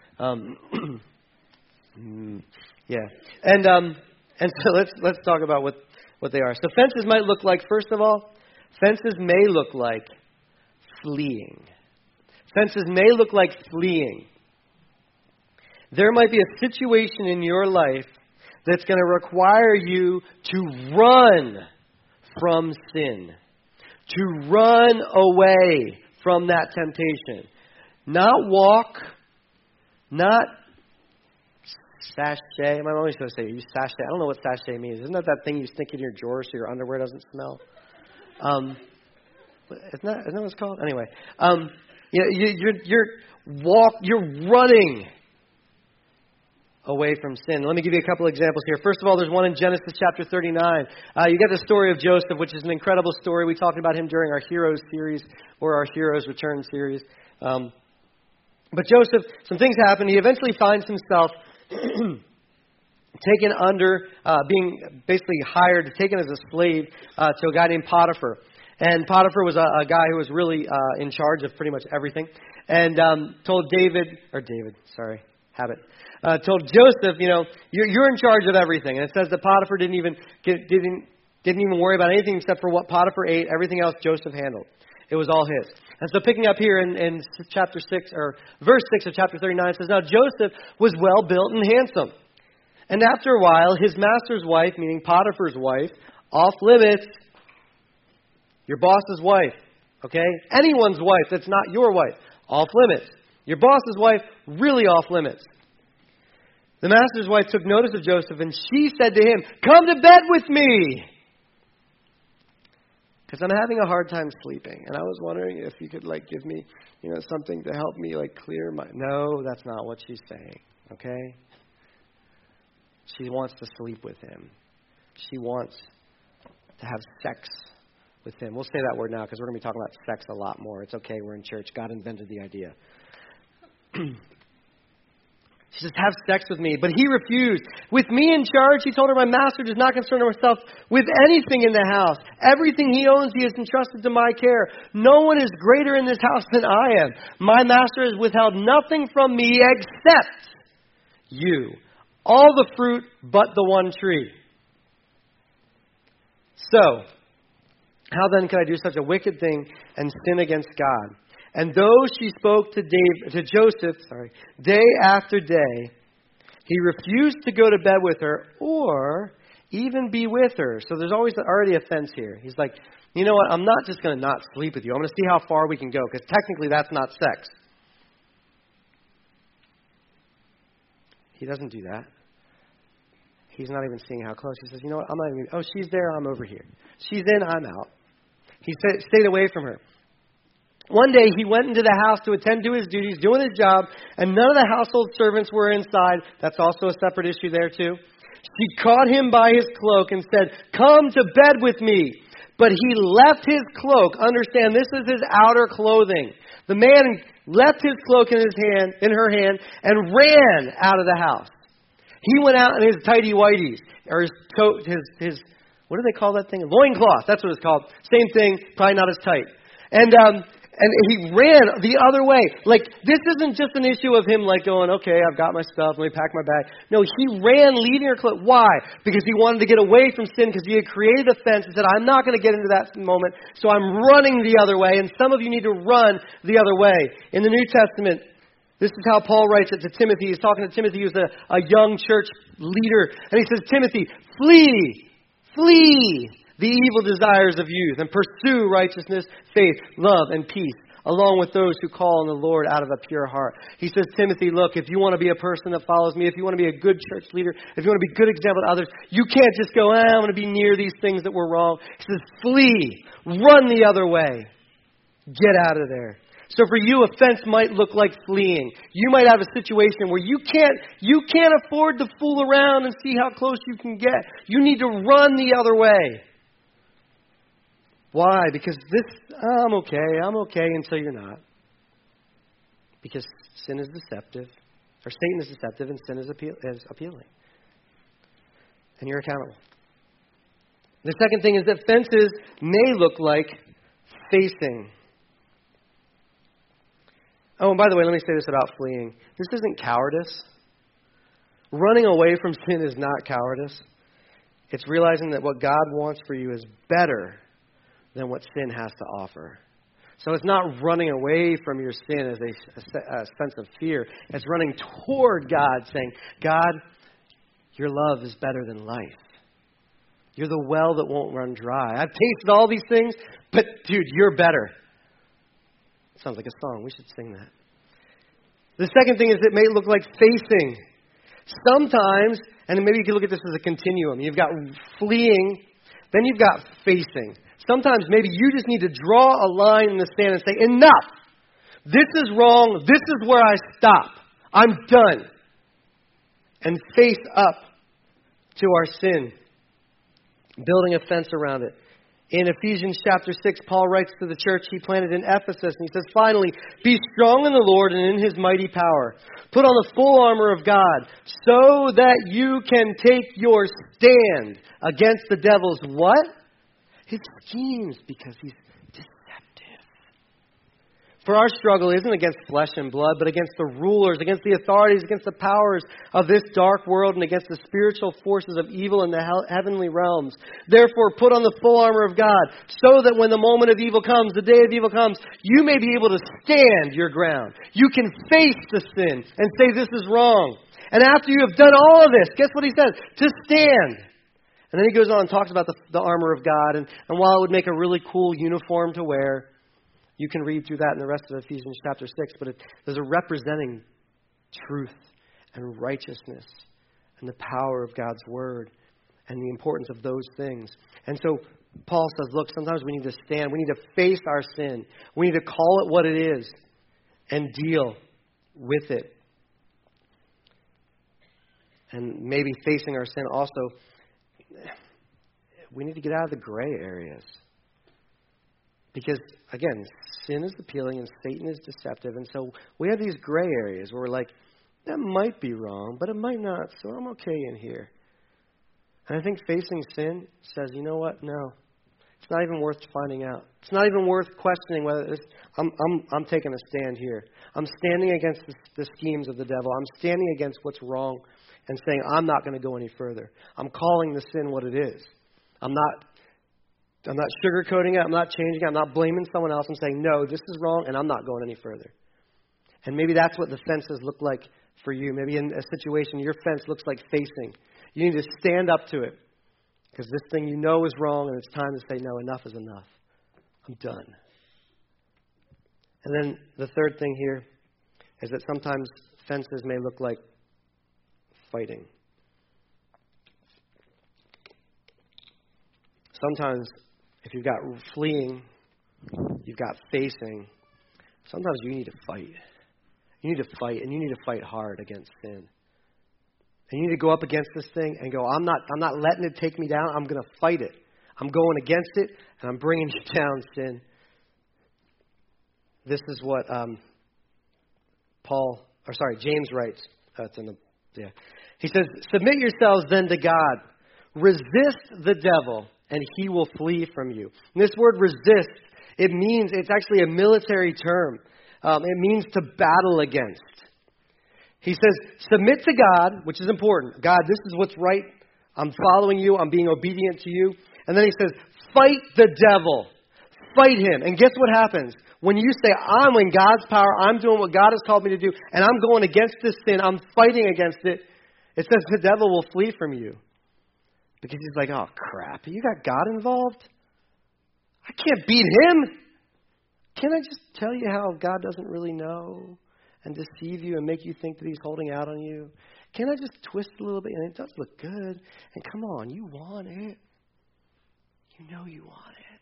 Yeah, and so let's talk about what they are. So fences might look like, first of all, fences may look like fleeing. Fences may look like fleeing. There might be a situation in your life that's going to require you to run from sin, to run away from that temptation, not walk, not sachet. My mom always used to say, you sachet. I don't know what sachet means. Isn't that thing you stick in your drawer so your underwear doesn't smell? Isn't that what it's called? Anyway, you're running away from sin. Let me give you a couple examples here. First of all, there's one in Genesis chapter 39. You get the story of Joseph, which is an incredible story. We talked about him during our Heroes series or our Heroes Return series. But Joseph, some things happen. He eventually finds himself taken under, being basically hired, taken as a slave to a guy named Potiphar. And Potiphar was a guy who was really in charge of pretty much everything. And told told Joseph, you're in charge of everything. And it says that Potiphar didn't even worry about anything except for what Potiphar ate. Everything else Joseph handled. It was all his. And so picking up here in chapter 6, or verse 6 of chapter 39, it says, now Joseph was well built and handsome. And after a while, his master's wife, meaning Potiphar's wife, off limits, your boss's wife, okay? Anyone's wife that's not your wife, off limits. Your boss's wife, really off limits. The master's wife took notice of Joseph, and she said to him, come to bed with me. because I'm having a hard time sleeping. And I was wondering if you could, give me, something to help me, clear my... No, that's not what she's saying, okay? She wants to sleep with him. She wants to have sex with him. We'll say that word now because we're going to be talking about sex a lot more. It's okay. We're in church. God invented the idea. She says, have sex with me. But he refused. With me in charge, he told her, my master does not concern himself with anything in the house. Everything he owns, he has entrusted to my care. No one is greater in this house than I am. My master has withheld nothing from me except you. All the fruit but the one tree. So, how then could I do such a wicked thing and sin against God? And though she spoke to Joseph, day after day, he refused to go to bed with her or even be with her. So there's always already a fence here. He's like, you know what? I'm not just going to not sleep with you. I'm going to see how far we can go because technically that's not sex. He doesn't do that. He's not even seeing how close. He says, you know what? I'm not even. Oh, she's there. I'm over here. She's in. I'm out. He stayed away from her. One day he went into the house to attend to his duties, doing his job, and none of the household servants were inside. That's also a separate issue there too. She caught him by his cloak and said, come to bed with me. But he left his cloak. Understand, this is his outer clothing. The man left his cloak in her hand, and ran out of the house. He went out in his tighty whities, or his what do they call that thing? Loincloth. That's what it's called. Same thing, probably not as tight. And he ran the other way. This isn't just an issue of him going, okay, I've got my stuff, let me pack my bag. No, he ran leaving her clothes. Why? Because he wanted to get away from sin, because he had created a fence and said, I'm not going to get into that moment, so I'm running the other way. And some of you need to run the other way. In the New Testament, this is how Paul writes it to Timothy. He's talking to Timothy, who's a young church leader. And he says, Timothy, flee the evil desires of youth and pursue righteousness, faith, love, and peace, along with those who call on the Lord out of a pure heart. He says, Timothy, look, if you want to be a person that follows me, if you want to be a good church leader, if you want to be a good example to others, you can't just go, I want to be near these things that were wrong. He says, flee, run the other way, get out of there. So for you, offense might look like fleeing. You might have a situation where you can't afford to fool around and see how close you can get. You need to run the other way. Why? Because I'm okay until you're not. Because sin is deceptive, or Satan is deceptive, and sin is appealing. And you're accountable. The second thing is that fences may look like facing. Oh, and by the way, let me say this about fleeing. This isn't cowardice. Running away from sin is not cowardice. It's realizing that what God wants for you is better than what sin has to offer. So it's not running away from your sin as a sense of fear. It's running toward God, saying, God, your love is better than life. You're the well that won't run dry. I've tasted all these things, but dude, you're better. Sounds like a song. We should sing that. The second thing is it may look like facing. Sometimes, and maybe you can look at this as a continuum. You've got fleeing, then you've got facing. Sometimes maybe you just need to draw a line in the sand and say, enough. This is wrong. This is where I stop. I'm done. And face up to our sin, building a fence around it. In Ephesians chapter 6, Paul writes to the church he planted in Ephesus, and he says, finally, be strong in the Lord and in his mighty power. Put on the full armor of God so that you can take your stand against the devil's what? His schemes, because he's deceptive. For our struggle isn't against flesh and blood, but against the rulers, against the authorities, against the powers of this dark world, and against the spiritual forces of evil in the heavenly realms. Therefore, put on the full armor of God, so that when the moment of evil comes, the day of evil comes, you may be able to stand your ground. You can face the sin and say, this is wrong. And after you have done all of this, guess what he says? To stand. And then he goes on and talks about the armor of God. And while it would make a really cool uniform to wear, you can read through that in the rest of Ephesians chapter 6. But there's a representing truth and righteousness and the power of God's word and the importance of those things. And so Paul says, look, sometimes we need to stand. We need to face our sin. We need to call it what it is and deal with it. And maybe facing our sin also, we need to get out of the gray areas. Because, again, sin is appealing and Satan is deceptive. And so we have these gray areas where we're like, that might be wrong, but it might not, so I'm okay in here. And I think facing sin says, you know what? No. It's not even worth finding out. It's not even worth questioning whether this, I'm taking a stand here. I'm standing against the schemes of the devil. I'm standing against what's wrong and saying, I'm not going to go any further. I'm calling the sin what it is. I'm not sugarcoating it. I'm not changing it. I'm not blaming someone else. I'm saying, no, this is wrong, and I'm not going any further. And maybe that's what the fences look like for you. Maybe in a situation, your fence looks like facing. You need to stand up to it because this thing you know is wrong, and it's time to say, no, enough is enough. I'm done. And then the third thing here is that sometimes fences may look like fighting. Sometimes if you've got fleeing, you've got facing, sometimes you need to fight. You need to fight, and you need to fight hard against sin. And you need to go up against this thing and go, I'm not letting it take me down. I'm going to fight it. I'm going against it, and I'm bringing you down, sin. This is what James writes. He says, submit yourselves then to God. Resist the devil, and he will flee from you. And this word resist, it's actually a military term. It means to battle against. He says, submit to God, which is important. God, this is what's right. I'm following you. I'm being obedient to you. And then he says, fight the devil. Fight him. And guess what happens? When you say, I'm in God's power, I'm doing what God has called me to do, and I'm going against this sin, I'm fighting against it, it says the devil will flee from you. Because he's like, oh, crap, you got God involved? I can't beat him. Can I just tell you how God doesn't really know and deceive you and make you think that he's holding out on you? Can I just twist a little bit? And it does look good. And come on, you want it. You know you want it.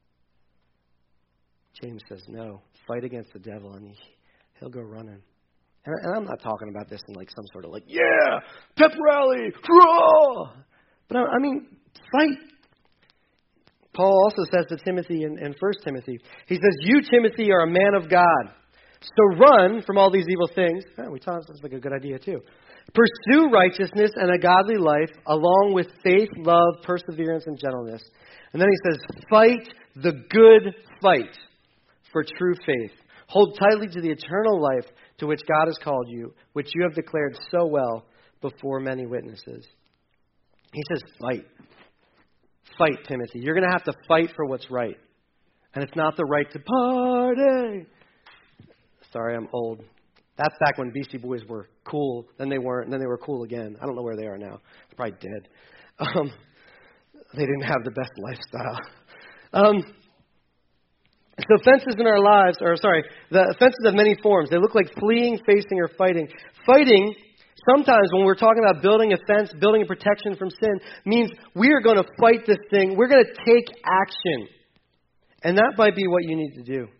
James says, no, fight against the devil and he'll go running. And I'm not talking about this in like some sort of like, yeah, pep rally, hurrah! But I mean, fight. Paul also says to Timothy in 1 Timothy, he says, you, Timothy, are a man of God. So run from all these evil things. We thought this was like a good idea too. Pursue righteousness and a godly life along with faith, love, perseverance, and gentleness. And then he says, fight the good fight for true faith. Hold tightly to the eternal life to which God has called you, which you have declared so well before many witnesses. He says, fight. Fight, Timothy. You're going to have to fight for what's right. And it's not the right to party. Sorry, I'm old. That's back when Beastie Boys were cool. Then they weren't, and then they were cool again. I don't know where they are now. They're probably dead. They didn't have the best lifestyle. So fences in our lives, the fences have many forms. They look like fleeing, facing, or fighting. Fighting, sometimes when we're talking about building a fence, building a protection from sin, means we are going to fight this thing. We're going to take action. And that might be what you need to do,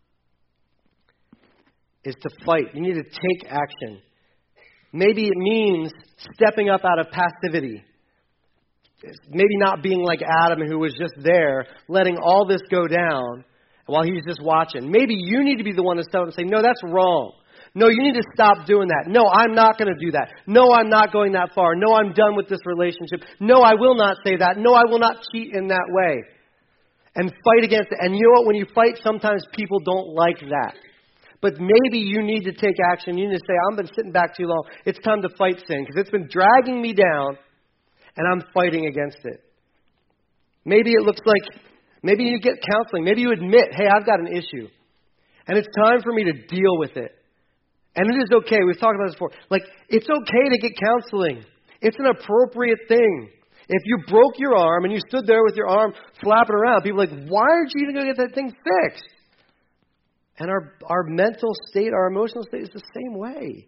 is to fight. You need to take action. Maybe it means stepping up out of passivity. Maybe not being like Adam, who was just there, letting all this go down while he's just watching. Maybe you need to be the one to step up and say, no, that's wrong. No, you need to stop doing that. No, I'm not going to do that. No, I'm not going that far. No, I'm done with this relationship. No, I will not say that. No, I will not cheat in that way. And fight against it. And you know what? When you fight, sometimes people don't like that. But maybe you need to take action. You need to say, I've been sitting back too long. It's time to fight sin because it's been dragging me down and I'm fighting against it. Maybe it looks like, maybe you get counseling. Maybe you admit, hey, I've got an issue. And it's time for me to deal with it. And it is okay. We've talked about this before. Like, it's okay to get counseling. It's an appropriate thing. If you broke your arm and you stood there with your arm flapping around, people are like, why aren't you going to go get that thing fixed? And our mental state, our emotional state is the same way.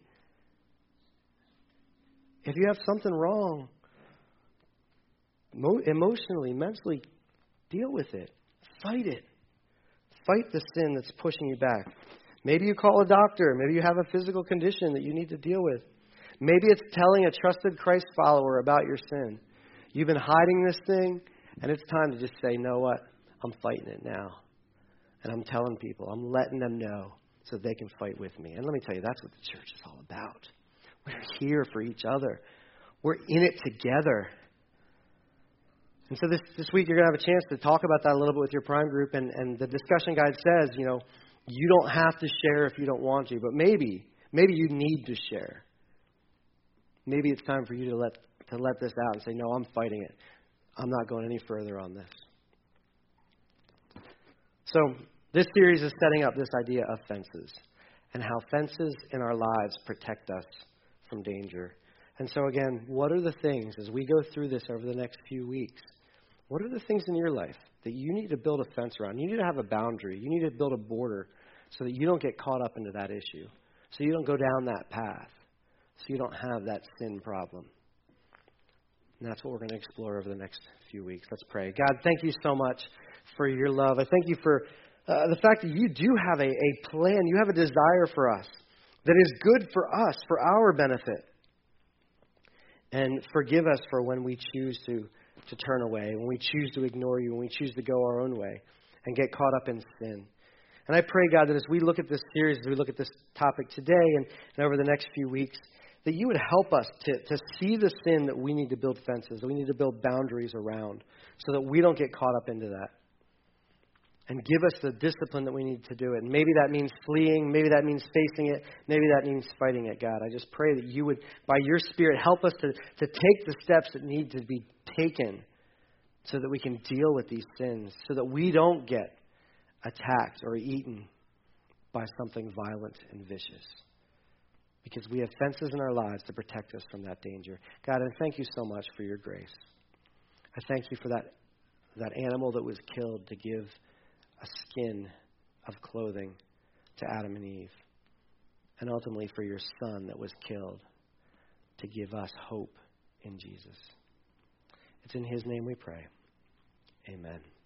If you have something wrong, emotionally, mentally, Deal with it. Fight it. Fight the sin that's pushing you back. Maybe you call a doctor. Maybe you have a physical condition that you need to deal with. Maybe it's telling a trusted Christ follower about your sin. You've been hiding this thing, and it's time to just say, you know what? I'm fighting it now. And I'm telling people. I'm letting them know so they can fight with me. And let me tell you, that's what the church is all about. We're here for each other. We're in it together. And so this week you're going to have a chance to talk about that a little bit with your prime group. And the discussion guide says, you don't have to share if you don't want to. But maybe you need to share. Maybe it's time for you to let this out and say, no, I'm fighting it. I'm not going any further on this. So this series is setting up this idea of fences and how fences in our lives protect us from danger. And so again, what are the things, as we go through this over the next few weeks, what are the things in your life that you need to build a fence around? You need to have a boundary. You need to build a border so that you don't get caught up into that issue, so you don't go down that path, so you don't have that sin problem. And that's what we're going to explore over the next few weeks. Let's pray. God, thank you so much for your love. I thank you for the fact that you do have a plan. You have a desire for us that is good for us, for our benefit. And forgive us for when we choose to turn away, when we choose to ignore you, when we choose to go our own way and get caught up in sin. And I pray, God, that as we look at this series, as we look at this topic today and over the next few weeks, that you would help us to see the sin that we need to build fences, that we need to build boundaries around so that we don't get caught up into that. And give us the discipline that we need to do it. And maybe that means fleeing. Maybe that means facing it. Maybe that means fighting it, God. I just pray that you would, by your Spirit, help us to take the steps that need to be taken so that we can deal with these sins, so that we don't get attacked or eaten by something violent and vicious. Because we have fences in our lives to protect us from that danger. God, I thank you so much for your grace. I thank you for that animal that was killed to give a skin of clothing to Adam and Eve. And ultimately for your Son that was killed to give us hope in Jesus. It's in his name we pray. Amen.